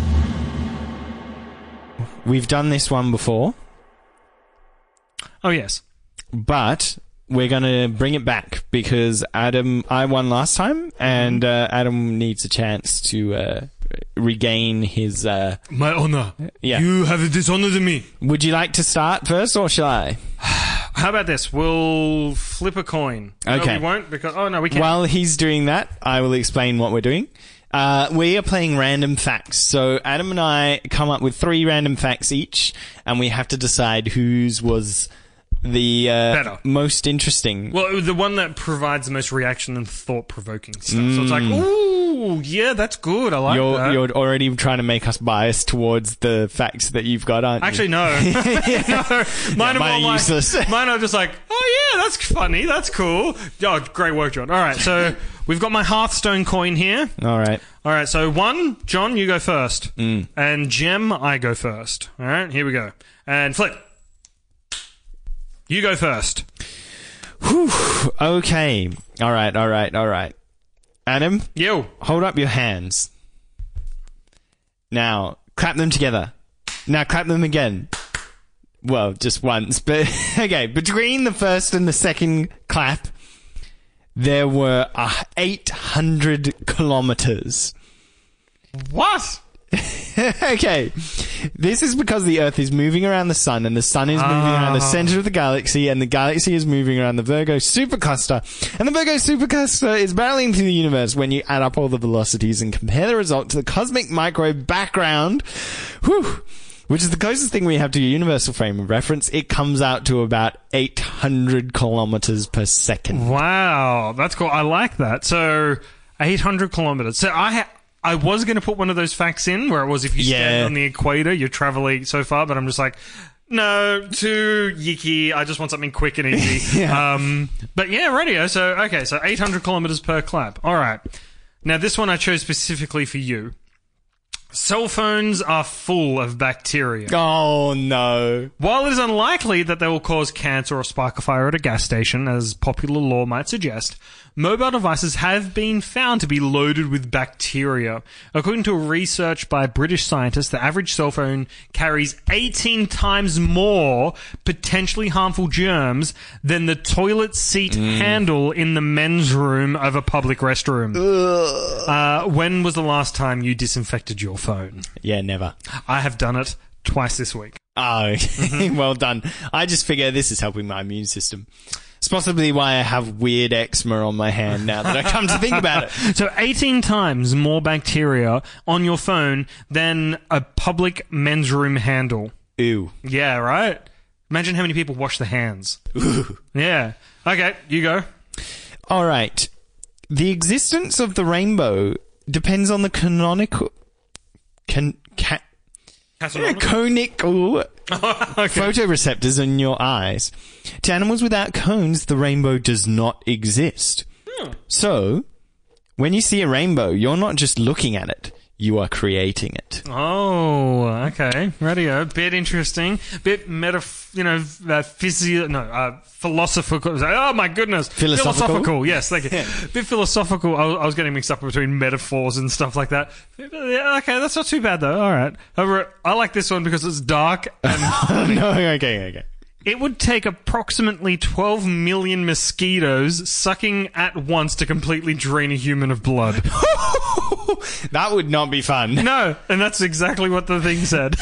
We've done this one before. Oh, yes. But we're going to bring it back because Adam, I won last time, and uh, Adam needs a chance to uh, regain his... Uh, My honor. Yeah. You have dishonored me. Would you like to start first, or shall I? How about this? We'll flip a coin. Okay. No, we won't because... Oh, no, we can't. While he's doing that, I will explain what we're doing. Uh, we are playing random facts. So Adam and I come up with three random facts each, and we have to decide whose was... the uh, Better. most interesting. Well, the one that provides the most reaction and thought-provoking stuff. Mm. So it's like, ooh, yeah, that's good. I like you're, that. You're already trying to make us biased towards the facts that you've got, aren't you? Actually, no. no. Mine, yeah, are more useless. Like, mine are just like, oh, yeah, that's funny. That's cool. Oh, great work, John. All right, so we've got my Hearthstone coin here. All right. All right, so one, John, you go first. Mm. And Jem, I go first. All right, here we go. And flip. You go first. Whew. Okay. All right, all right, all right. Adam? You. Hold up your hands. Now, clap them together. Now, clap them again. Well, just once. But, okay, between the first and the second clap, there were uh, eight hundred kilometers. What? Okay, this is because the Earth is moving around the Sun, and the Sun is moving oh. around the center of the galaxy, and the galaxy is moving around the Virgo supercluster, and the Virgo supercluster is barreling through the universe. When you add up all the velocities and compare the result to the cosmic microwave background, whew, which is the closest thing we have to a universal frame of reference, it comes out to about eight hundred kilometers per second. Wow, that's cool. I like that. So, eight hundred kilometers. So, I ha- I was going to put one of those facts in where it was if you Yeah. stand on the equator, you're traveling so far, but I'm just like, no, too yicky. I just want something quick and easy. Yeah. Um, but yeah, radio. So, okay, so eight hundred kilometers per clap. All right. Now, this one I chose specifically for you. Cell phones are full of bacteria. Oh, no. While it is unlikely that they will cause cancer or spark a fire at a gas station, as popular lore might suggest, mobile devices have been found to be loaded with bacteria. According to research by British scientists, the average cell phone carries eighteen times more potentially harmful germs than the toilet seat mm. handle in the men's room of a public restroom. Uh, when was the last time you disinfected your phone? Yeah, never. I have done it twice this week. Oh, mm-hmm. Well done. I just figure this is helping my immune system. It's possibly why I have weird eczema on my hand now that I come to think about it. So eighteen times more bacteria on your phone than a public men's room handle. Ew. Yeah, right? Imagine how many people wash their hands. Ooh. Yeah. Okay, you go. All right. The existence of the rainbow depends on the canonical... Can... can conical okay. photoreceptors in your eyes. To animals without cones, the rainbow does not exist. Hmm. So, when you see a rainbow, you're not just looking at it, you are creating it. Oh, okay. Radio. Bit interesting. Bit meta, you know, uh, physio, no, uh, philosophical. Oh my goodness. Philosophical? Philosophical, yes, thank you. Yeah. Bit philosophical. I was, I was getting mixed up between metaphors and stuff like that. Yeah, okay, that's not too bad though. Alright. I like this one because it's dark and... No, okay, okay. It would take approximately twelve million mosquitoes sucking at once to completely drain a human of blood. That would not be fun. No, and that's exactly what the thing said.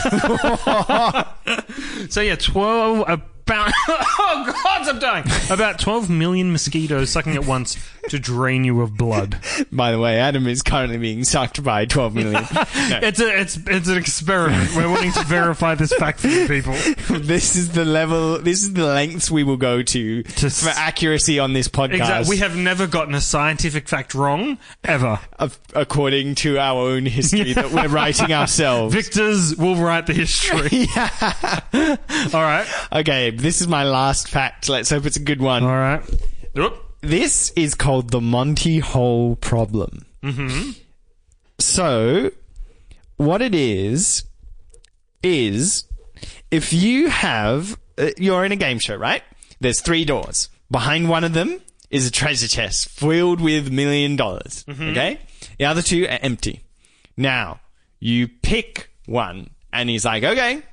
So yeah, twelve... About, oh God, I'm dying. About twelve million mosquitoes sucking at once to drain you of blood. By the way, Adam is currently being sucked by twelve million. No. It's a, it's, it's an experiment. We're wanting to verify this fact for you people. This is the level, this is the lengths we will go to, to for accuracy on this podcast. Exactly. We have never gotten a scientific fact wrong, ever. According to our own history that we're writing ourselves. Victors will write the history. Yeah. All right. Okay. This is my last fact. Let's hope it's a good one. All right. Oop. This is called the Monty Hole problem. Mm-hmm. So, what it is, is if you have... Uh, you're in a game show, right? There's three doors. Behind one of them is a treasure chest filled with million dollars. Mm-hmm. Okay? The other two are empty. Now, you pick one, and he's like, okay...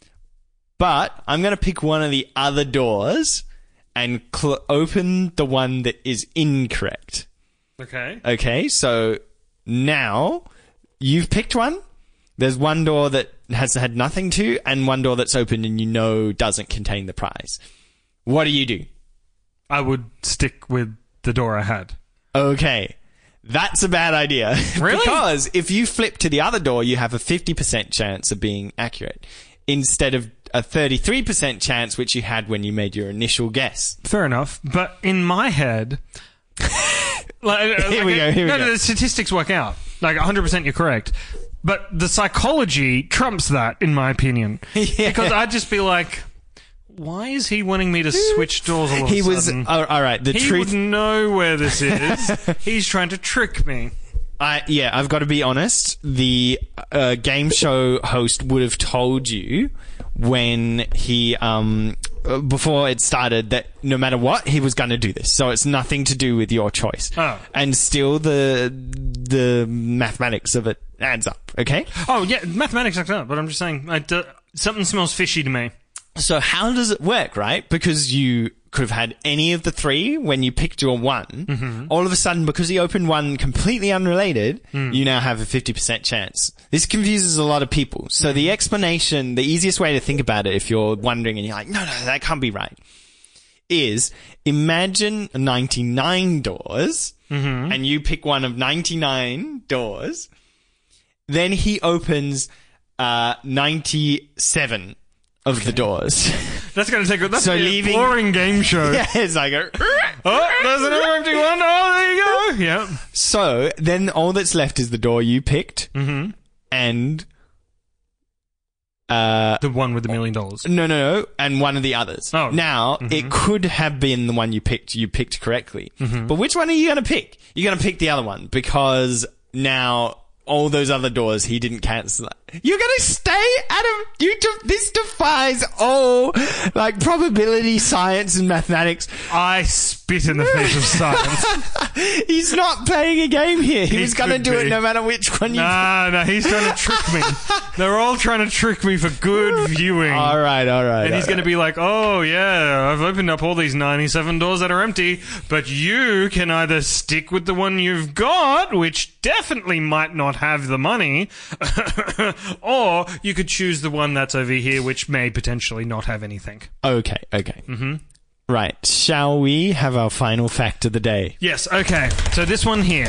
But I'm going to pick one of the other doors and cl- open the one that is incorrect. Okay. Okay, so now you've picked one. There's one door that has had nothing to and one door that's open and you know doesn't contain the prize. What do you do? I would stick with the door I had. Okay. That's a bad idea. Really? Because if you flip to the other door, you have a fifty percent chance of being accurate instead of a thirty-three percent chance which you had when you made your initial guess. Fair enough. But in my head... like, here like we go, here no, we no, go. The statistics work out. Like, one hundred percent you're correct. But the psychology trumps that, in my opinion. Yeah. Because I'd just be like... Why is he wanting me to switch doors all of he a was, sudden? uh, all right, the he truth... would know where this is. He's trying to trick me. I, yeah, I've got to be honest. The uh, game show host would have told you when he, um, uh, before it started, that no matter what, he was going to do this. So it's nothing to do with your choice. Oh. And still the the mathematics of it adds up, okay? Oh, yeah, mathematics adds up, but I'm just saying, I do, something smells fishy to me. So how does it work, right? Because you could have had any of the three when you picked your one. Mm-hmm. All of a sudden, because you opened one completely unrelated, mm. you now have a fifty percent chance. This confuses a lot of people. So the explanation, the easiest way to think about it, if you're wondering and you're like, no, no, that can't be right, is imagine ninety-nine doors mm-hmm. and you pick one of ninety-nine doors. Then he opens uh, ninety-seven of okay. the doors. That's going to take a, that's so a leaving, boring game show. Yeah, it's like a... oh, there's another empty one. Oh, there you go. Yeah. So, then all that's left is the door you picked. Mm-hmm. And... Uh, the one with the million dollars. No, no, no. And one of the others. Oh. Now, mm-hmm. it could have been the one you picked, you picked correctly. Mm-hmm. But which one are you going to pick? You're going to pick the other one because now... all those other doors, he didn't cancel it. You're gonna stay at him. You de- this defies all like probability, science, and mathematics. I spit in the face of science. He's not playing a game here. He, He was gonna could do be. it no matter which one you. Nah, no, he's trying to trick me. They're all trying to trick me for good viewing. All right, all right. And he's all going to right. be like, oh, yeah, I've opened up all these ninety-seven doors that are empty, but you can either stick with the one you've got, which definitely might not have the money, or you could choose the one that's over here, which may potentially not have anything. Okay, okay. Mm-hmm. Right. Shall we have our final fact of the day? Yes, okay. So this one here,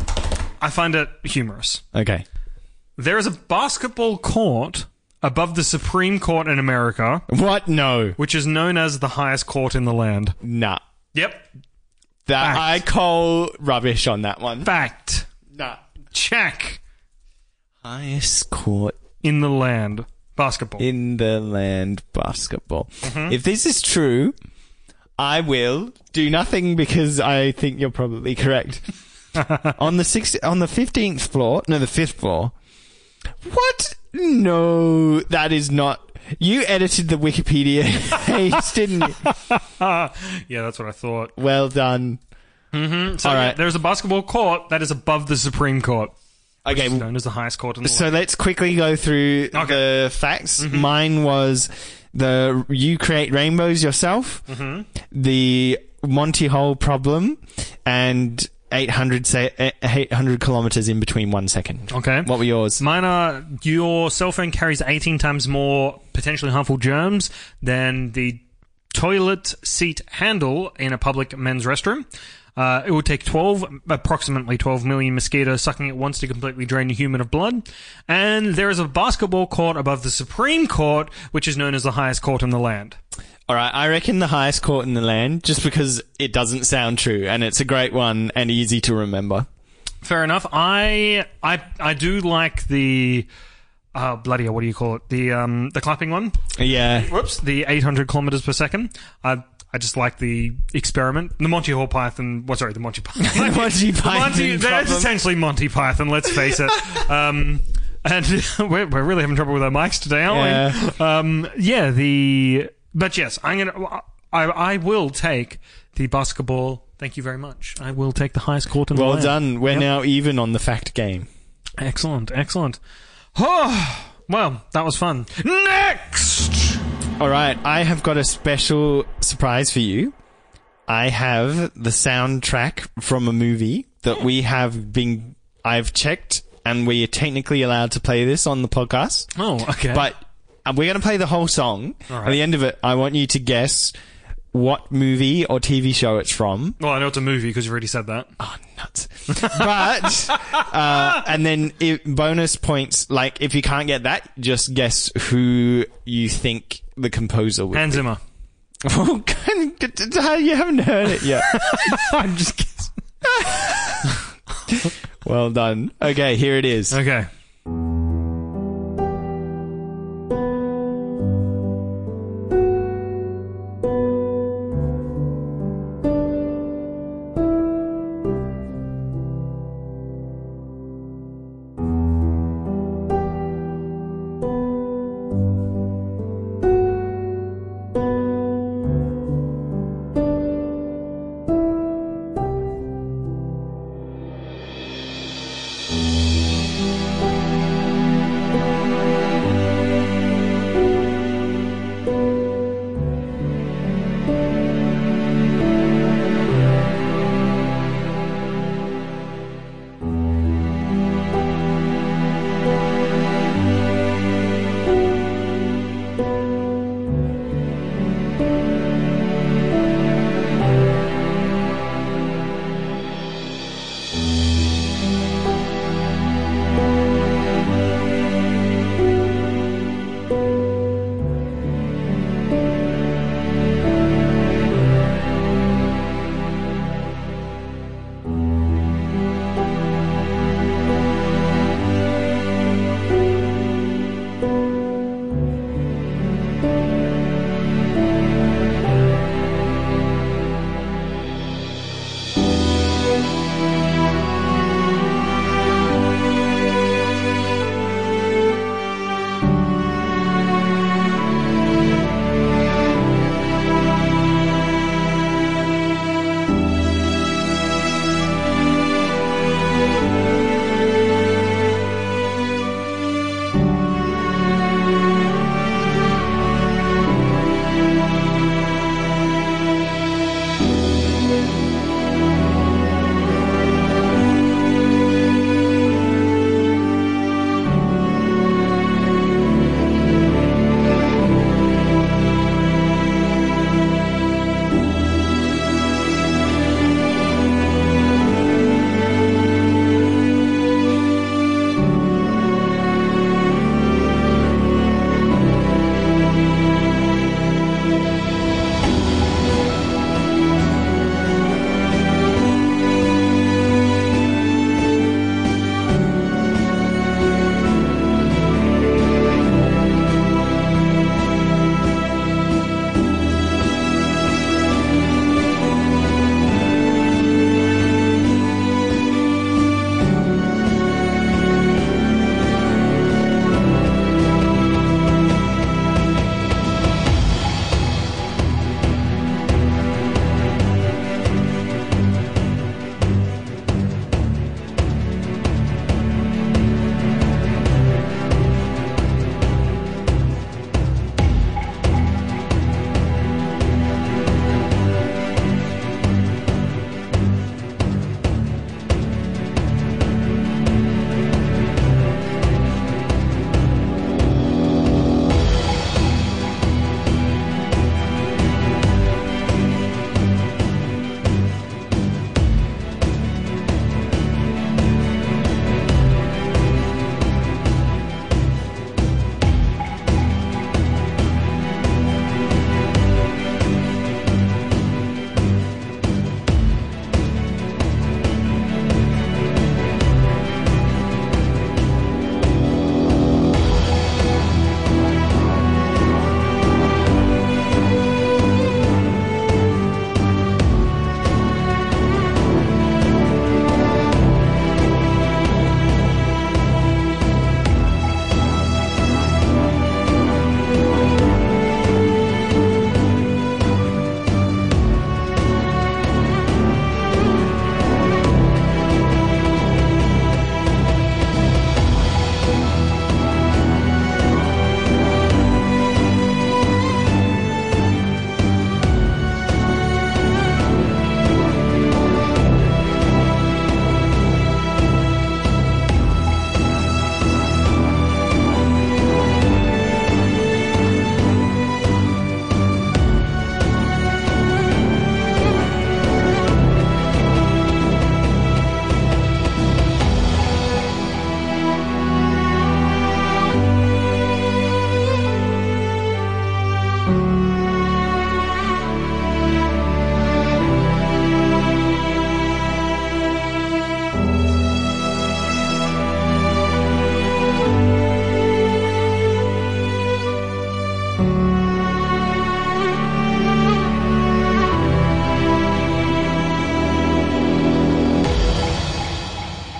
I find it humorous. Okay. There is a basketball court above the Supreme Court in America, What? No. which is known as the highest court in the land. Nah. Yep. That Fact. I call rubbish on that one. Fact. Nah. Check. Highest court In the land. Basketball. in the land basketball. If this is true, I will do nothing because I think you're probably correct. on the sixth, on the fifteenth floor, no, the fifth floor. What? No, that is not. You edited the Wikipedia page, didn't you? Yeah, that's what I thought. Well done. So All yeah, right. there's a basketball court that is above the Supreme Court. Okay, It's known as the highest court in the so land. let's quickly go through Okay. the facts. Mine was the you create rainbows yourself, the Monty Hole problem, and eight hundred say, eight hundred kilometers in between one second. Okay. What were yours? Mine are, your cell phone carries eighteen times more potentially harmful germs than the toilet seat handle in a public men's restroom. Uh, it would take twelve, approximately twelve million mosquitoes sucking at once to completely drain a human of blood. And there is a basketball court above the Supreme Court, which is known as the highest court in the land. All right, I reckon the highest court in the land, just because it doesn't sound true, and it's a great one and easy to remember. Fair enough. I, I, I do like the, uh, bloody hell, what do you call it? The, um, the clapping one. Yeah. Whoops, the eight hundred kilometers per second. I I just like the experiment. The Monty Hall Python. Well, sorry, the Monty Python. Monty Python Monty, that's problem. essentially Monty Python. Let's face it. Um, and we're, we're really having trouble with our mics today, aren't Yeah. we? Um, yeah. The but yes, I'm gonna. I I will take the basketball. Thank you very much. I will take the highest court in the Well land. done. We're Yep. now even on the fact game. Excellent, excellent. Oh, well, that was fun. Next. All right, I have got a special surprise for you. I have the soundtrack from a movie that we have been. I've checked, and we are technically allowed to play this on the podcast. Oh, okay. But uh, we're going to play the whole song. All right. At the end of it, I want you to guess what movie or T V show it's from. Well, I know it's a movie because you've already said that. Oh, nuts. But, uh, and then if, bonus points, like, if you can't get that, just guess who you think the composer would Hans be. Zimmer. Oh, you haven't heard it yet. I'm just kidding. Well done. Okay, here it is. Okay.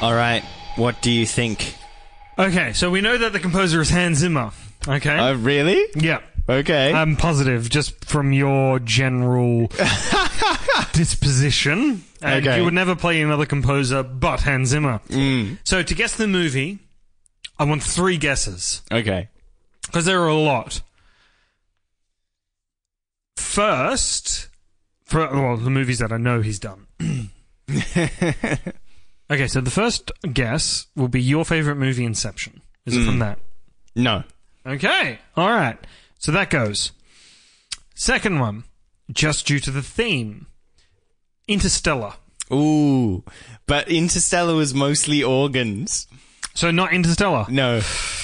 All right. What do you think? Okay, so we know that the composer is Hans Zimmer. Okay. Oh, really? Yeah. Okay. I'm positive, just from your general disposition. And Okay. you would never play another composer but Hans Zimmer. Mm. So to guess the movie, I want three guesses. Okay. Because there are a lot. First, for well, the movies that I know he's done. Okay, so the first guess will be your favorite movie, Inception. Is it Mm. from that? No. Okay, all right. So that goes. Second one, just due to the theme, Interstellar. Ooh. But Interstellar was mostly organs. So not Interstellar. No.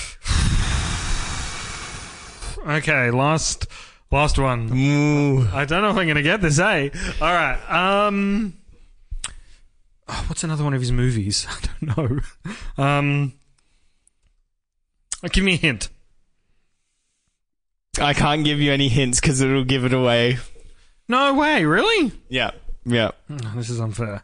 Okay, last last one. Ooh. I don't know if I'm going to get this, eh? All right. Um, oh, what's another one of his movies? I don't know. Um, give me a hint. I can't give you any hints because it'll give it away. No way, really? Yeah. Yeah. Oh, this is unfair.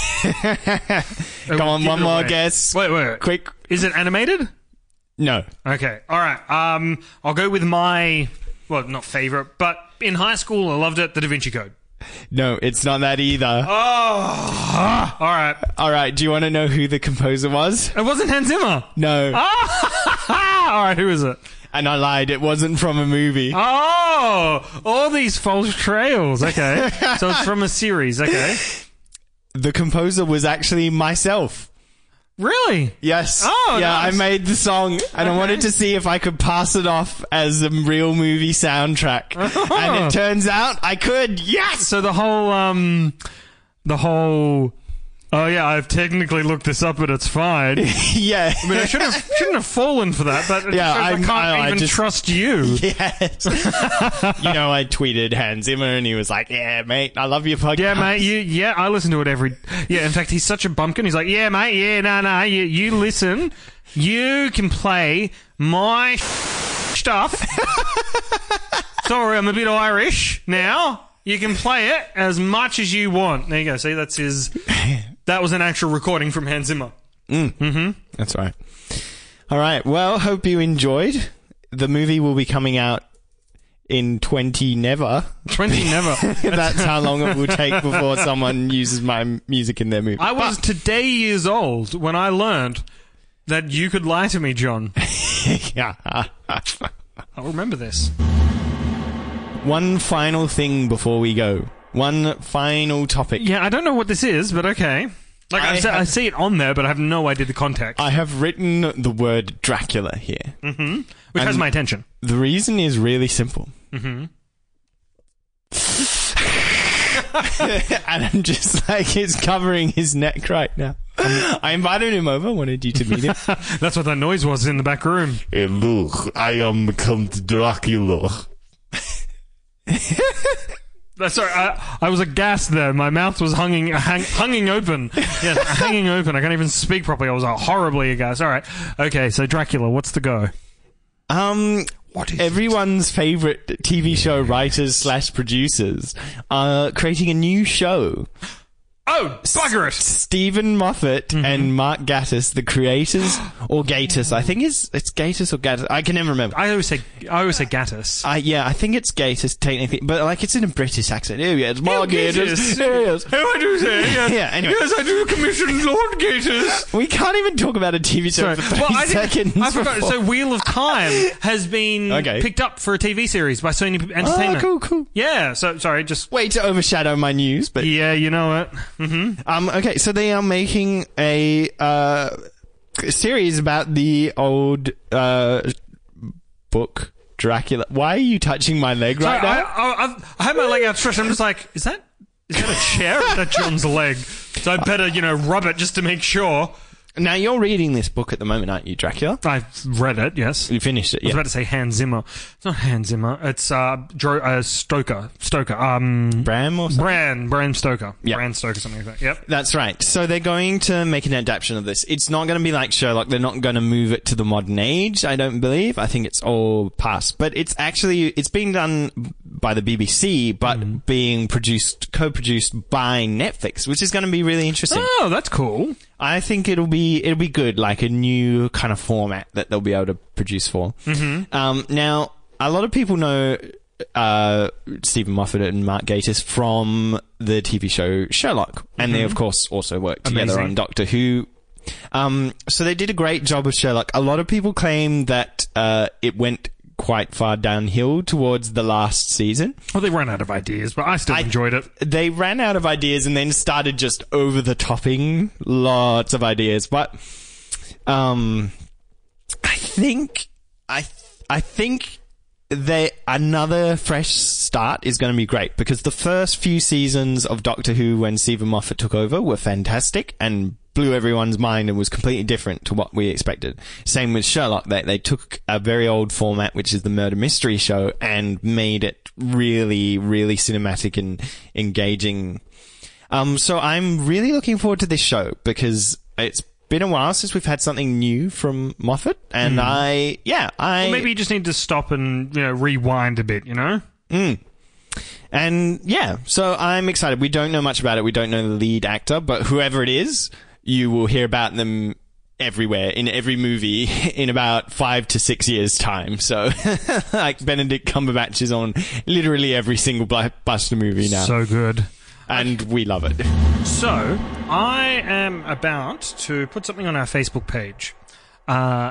Go on, one more guess. Wait, wait, wait. Quick. Is it animated? No. Okay, all right. Um, I'll go with my, well, not favorite, but in high school I loved it, The Da Vinci Code. No, it's not that either. Oh, all right. All right, do you want to know who the composer was? It wasn't Hans Zimmer. No. Ah, all right. Who is it? And I lied, it wasn't from a movie. Oh, all these false trails. Okay, so it's from a series. Okay, The composer was actually myself. really? Yes. Oh, yeah, nice. I made the song, and I wanted to see if I could pass it off as a real movie soundtrack. And it turns out I could. Yes. So the whole, um, the whole. Oh yeah, I've technically looked this up, but it's fine. Yeah. I mean, I should have shouldn't have fallen for that, but it Yeah, shows I I'm- can't I- I even just- trust you. Yes. You know, I tweeted Hans Zimmer, and he was like, "Yeah, mate, I love your podcast." Yeah, mate. You, yeah, I listen to it every. Yeah, in fact, he's such a bumpkin. He's like, yeah, mate. Yeah, no, no. You, you listen. You can play my stuff. Sorry, I'm a bit Irish now. You can play it as much as you want. There you go. See, that's his. That was an actual recording from Hans Zimmer. Mm. Mm-hmm. That's right. All right. Well, hope you enjoyed. The movie will be coming out in twenty never. twenty never. That's how long it will take before someone uses my m- music in their movie. I was today years old when I learned that you could lie to me, John. Yeah. I'll remember this. One final thing before we go. One final topic. Yeah, I don't know what this is, but okay. Like I, I se- have- I see it on there, but I have no idea the context. I have written the word Dracula here. mm-hmm. Which has And- my attention. The reason is really simple. Mm-hmm. And I'm just like, it's covering his neck right now. I invited him over, wanted you to meet him. That's what that noise was in the back room. Hey, look, I am Count Dracula. That's sorry, I, I was aghast there. My mouth was hanging, hang, hanging open. Yes, hanging open. I can't even speak properly. I was uh, horribly aghast. All right. Okay, so Dracula, what's the go? Um, What is everyone's favorite T V show writers slash producers are creating a new show. Oh, bugger it! Stephen Moffat Mm-hmm. and Mark Gatiss, the creators, or Gatiss, I think it's it's Gatiss or Gatiss. I can never remember. I always say, I always say Gattis. I yeah, I think it's Gatiss technically, but like it's in a British accent. Oh yeah, it's Mark Gatiss. Yes. Oh, I do say, yes. Yeah, anyway. Yes, I do commission Lord Gators. We can't even talk about a T V show Sorry. for three Well, I didn't- seconds. I forgot. before- So Wheel of Time has been Okay. picked up for a T V series by Sony Oh, Entertainment. cool, cool. Yeah. So sorry, just Way to overshadow my news, but yeah, you know it. Mm-hmm. um, okay. So they are making a uh series about the old uh book Dracula. Why are you touching my leg right Sorry, I, now? I, I've, I had my leg outstretched. I'm just like, is that is that a chair? Or is that John's leg? So I better, you know, rub it just to make sure. Now you're reading this book at the moment, aren't you, Dracula? I've read it. Yes. You finished it, I was yeah. about to say Hans Zimmer. It's not Hans Zimmer. It's uh, Dro- uh Stoker. Stoker. Um, Bram or something? Bram. Bram Stoker. Yeah. Bram Stoker. Something like that. Yep. That's right. So they're going to make an adaptation of this. It's not going to be like Sherlock. They're not going to move it to the modern age, I don't believe. I think it's all past. But it's actually, it's being done by the B B C, but mm. being produced, co-produced by Netflix, which is going to be really interesting. Oh, that's cool. I think it'll be it'll be good, like a new kind of format that they'll be able to produce for. Mm-hmm. Um, now, a lot of people know uh, Stephen Moffat and Mark Gatiss from the T V show Sherlock, and mm-hmm. they of course also worked together Amazing. on Doctor Who. Um, so they did a great job of Sherlock. A lot of people claim that uh, it went quite far downhill towards the last season. Well, they ran out of ideas, but I still I, enjoyed it. They ran out of ideas and then started just over the topping lots of ideas. But um, I think I I think they another fresh start is going to be great, because the first few seasons of Doctor Who when Stephen Moffat took over were fantastic and blew everyone's mind and was completely different to what we expected. Same with Sherlock. They, they took a very old format, which is the murder mystery show, and made it really, really cinematic and engaging. Um, so I'm really looking forward to this show, because it's been a while since we've had something new from Moffat, and mm. I, yeah, I... Well, maybe you just need to stop and, you know, rewind a bit, you know? Mm. And, yeah, so I'm excited. We don't know much about it. We don't know the lead actor, but whoever it is, you will hear about them everywhere, in every movie, in about five to six years' time. So, like, Benedict Cumberbatch is on literally every single blockbuster movie now. So good. And we love it. So, I am about to put something on our Facebook page. Uh,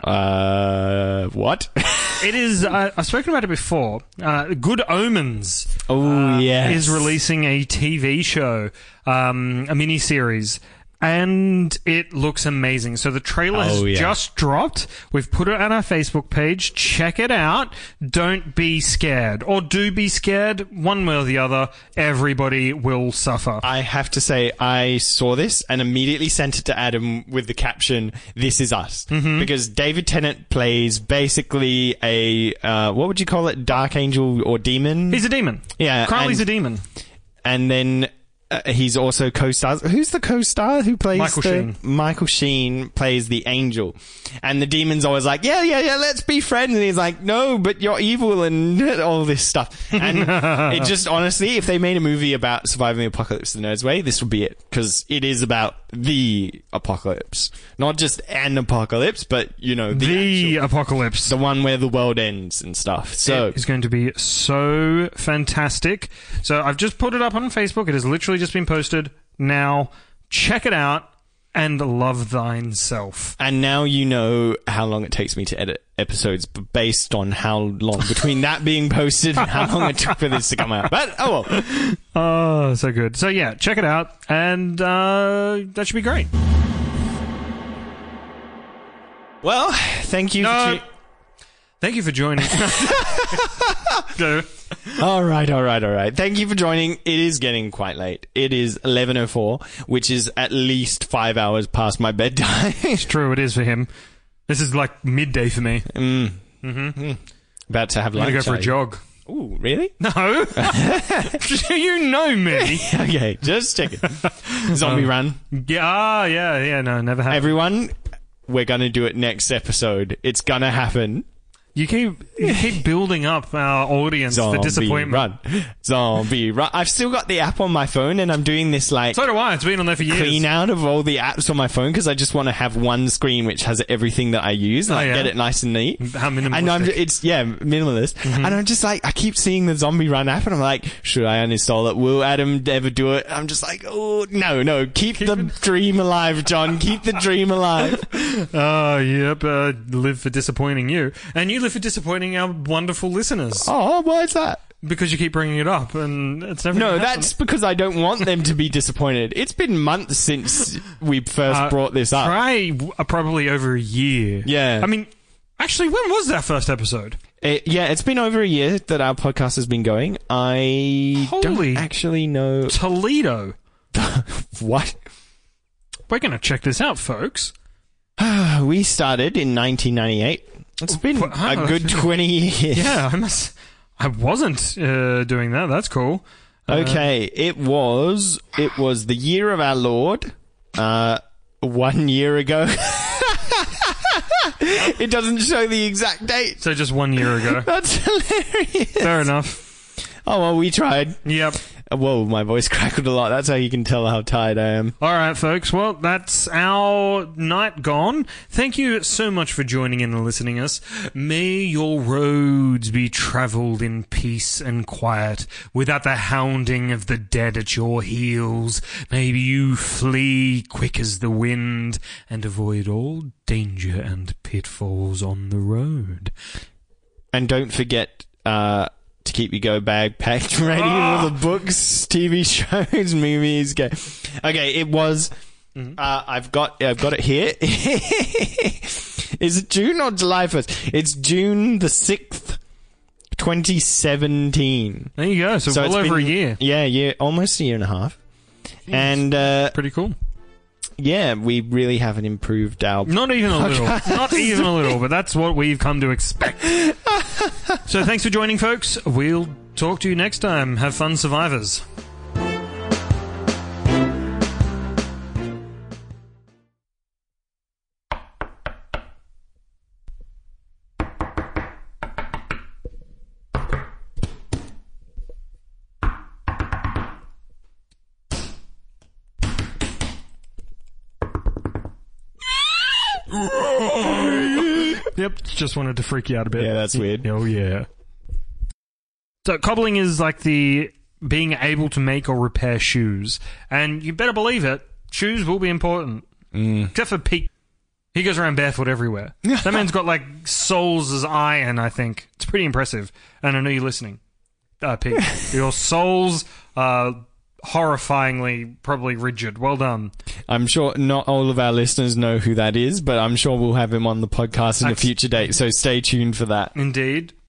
uh what? It is, uh, I've spoken about it before. Uh, Good Omens. Oh, uh, yes. Is releasing a T V show, um, a mini-series. And it looks amazing. So the trailer has oh, yeah. just dropped. We've put it on our Facebook page. Check it out. Don't be scared. Or do be scared. One way or the other. Everybody will suffer. I have to say, I saw this and immediately sent it to Adam with the caption, "This is us." Mm-hmm. Because David Tennant plays basically a, uh, what would you call it? Dark angel or demon? He's a demon. Yeah. Crowley's and, a demon. And then... Uh, he's also co-stars. Who's the co-star who plays Michael the... Sheen. Michael Sheen plays the angel. And the demon's always like, yeah, yeah, yeah, let's be friends. And he's like, no, but you're evil and all this stuff. And it just, honestly, if they made a movie about surviving the apocalypse the Nerd's Way, this would be it. Because it is about the apocalypse. Not just an apocalypse, but, you know, the, the actual, apocalypse. the one where the world ends and stuff. So it is going to be so fantastic. So I've just put it up on Facebook. It has literally just been posted. Now, check it out and love thine self. And now you know how long it takes me to edit episodes based on how long between that being posted and how long it took for this to come out. But, oh well. Oh, so good. So yeah, check it out, and uh, that should be great. Well, thank you no. for... Tu- Thank you for joining. all right, all right, all right. Thank you for joining. It is getting quite late. It is eleven oh four, which is at least five hours past my bedtime. It's true, it is for him. This is like midday for me. Mm. Mm-hmm. Mm. About to have lunch. I'm going to go for a jog. Ooh, really? No. You know me. Okay, just check it. Zombie um, run. Yeah, ah, yeah, yeah, no, never happened. Everyone, we're going to do it next episode. It's going to happen. You keep you keep building up our audience Zombie for disappointment. Run. Zombie run. I've still got the app on my phone, and I'm doing this like so do I. It's been on there for years. Clean out of all the apps on my phone because I just want to have one screen which has everything that I use and oh, I yeah? get it nice and neat. How minimalist? And I'm, it's yeah, minimalist. Mm-hmm. And I'm just like I keep seeing the Zombie Run app, and I'm like, should I uninstall it? Will Adam ever do it? I'm just like, oh no, no, keep, keep the it. dream alive, John. Keep the dream alive. Oh yep, uh, live for disappointing you, and you live for disappointing our wonderful listeners. Oh, why is that? Because you keep bringing it up, and it's never. No, that's because I don't want them to be disappointed. It's been months since we first uh, brought this up. Try uh, probably over a year. Yeah. I mean, actually, when was that first episode? It, yeah, it's been over a year that our podcast has been going. I Holy don't actually know. Toledo. What? We're going to check this out, folks. We started in nineteen ninety-eight. It's been oh, a good twenty years. Yeah, I must. I wasn't uh, doing that. That's cool. Uh, okay, it was. It was the year of our Lord. Uh, one year ago. It doesn't show the exact date. So just one year ago. That's hilarious. Fair enough. Oh, well, we tried. Yep. Whoa, my voice crackled a lot. That's how you can tell how tired I am. All right, folks. Well, that's our night gone. Thank you so much for joining in and listening to us. May your roads be travelled in peace and quiet, without the hounding of the dead at your heels. Maybe you flee quick as the wind and avoid all danger and pitfalls on the road. And don't forget... Uh, to keep your go bag packed ready with the books, T V shows, movies. Go. Okay, it was. Mm-hmm. Uh, I've got. I've got it here. Is it June or July first? It's June the sixth, twenty seventeen. There you go. So, so well over been, a year. Yeah, yeah, almost a year and a half. Jeez, and uh, pretty cool. Yeah, we really haven't improved our... Not even a little. Not even a little, but that's what we've come to expect. So thanks for joining, folks. We'll talk to you next time. Have fun, survivors. Yep, just wanted to freak you out a bit. Yeah, that's weird. Oh, yeah. So, cobbling is like the being able to make or repair shoes. And you better believe it, shoes will be important. Mm. Except for Pete. He goes around barefoot everywhere. That man's got, like, soles as iron, I think. It's pretty impressive. And I know you're listening, uh, Pete. Your soles are horrifyingly probably rigid. Well done. I'm sure not all of our listeners know who that is, but I'm sure we'll have him on the podcast in a future date, so stay tuned for that. Indeed.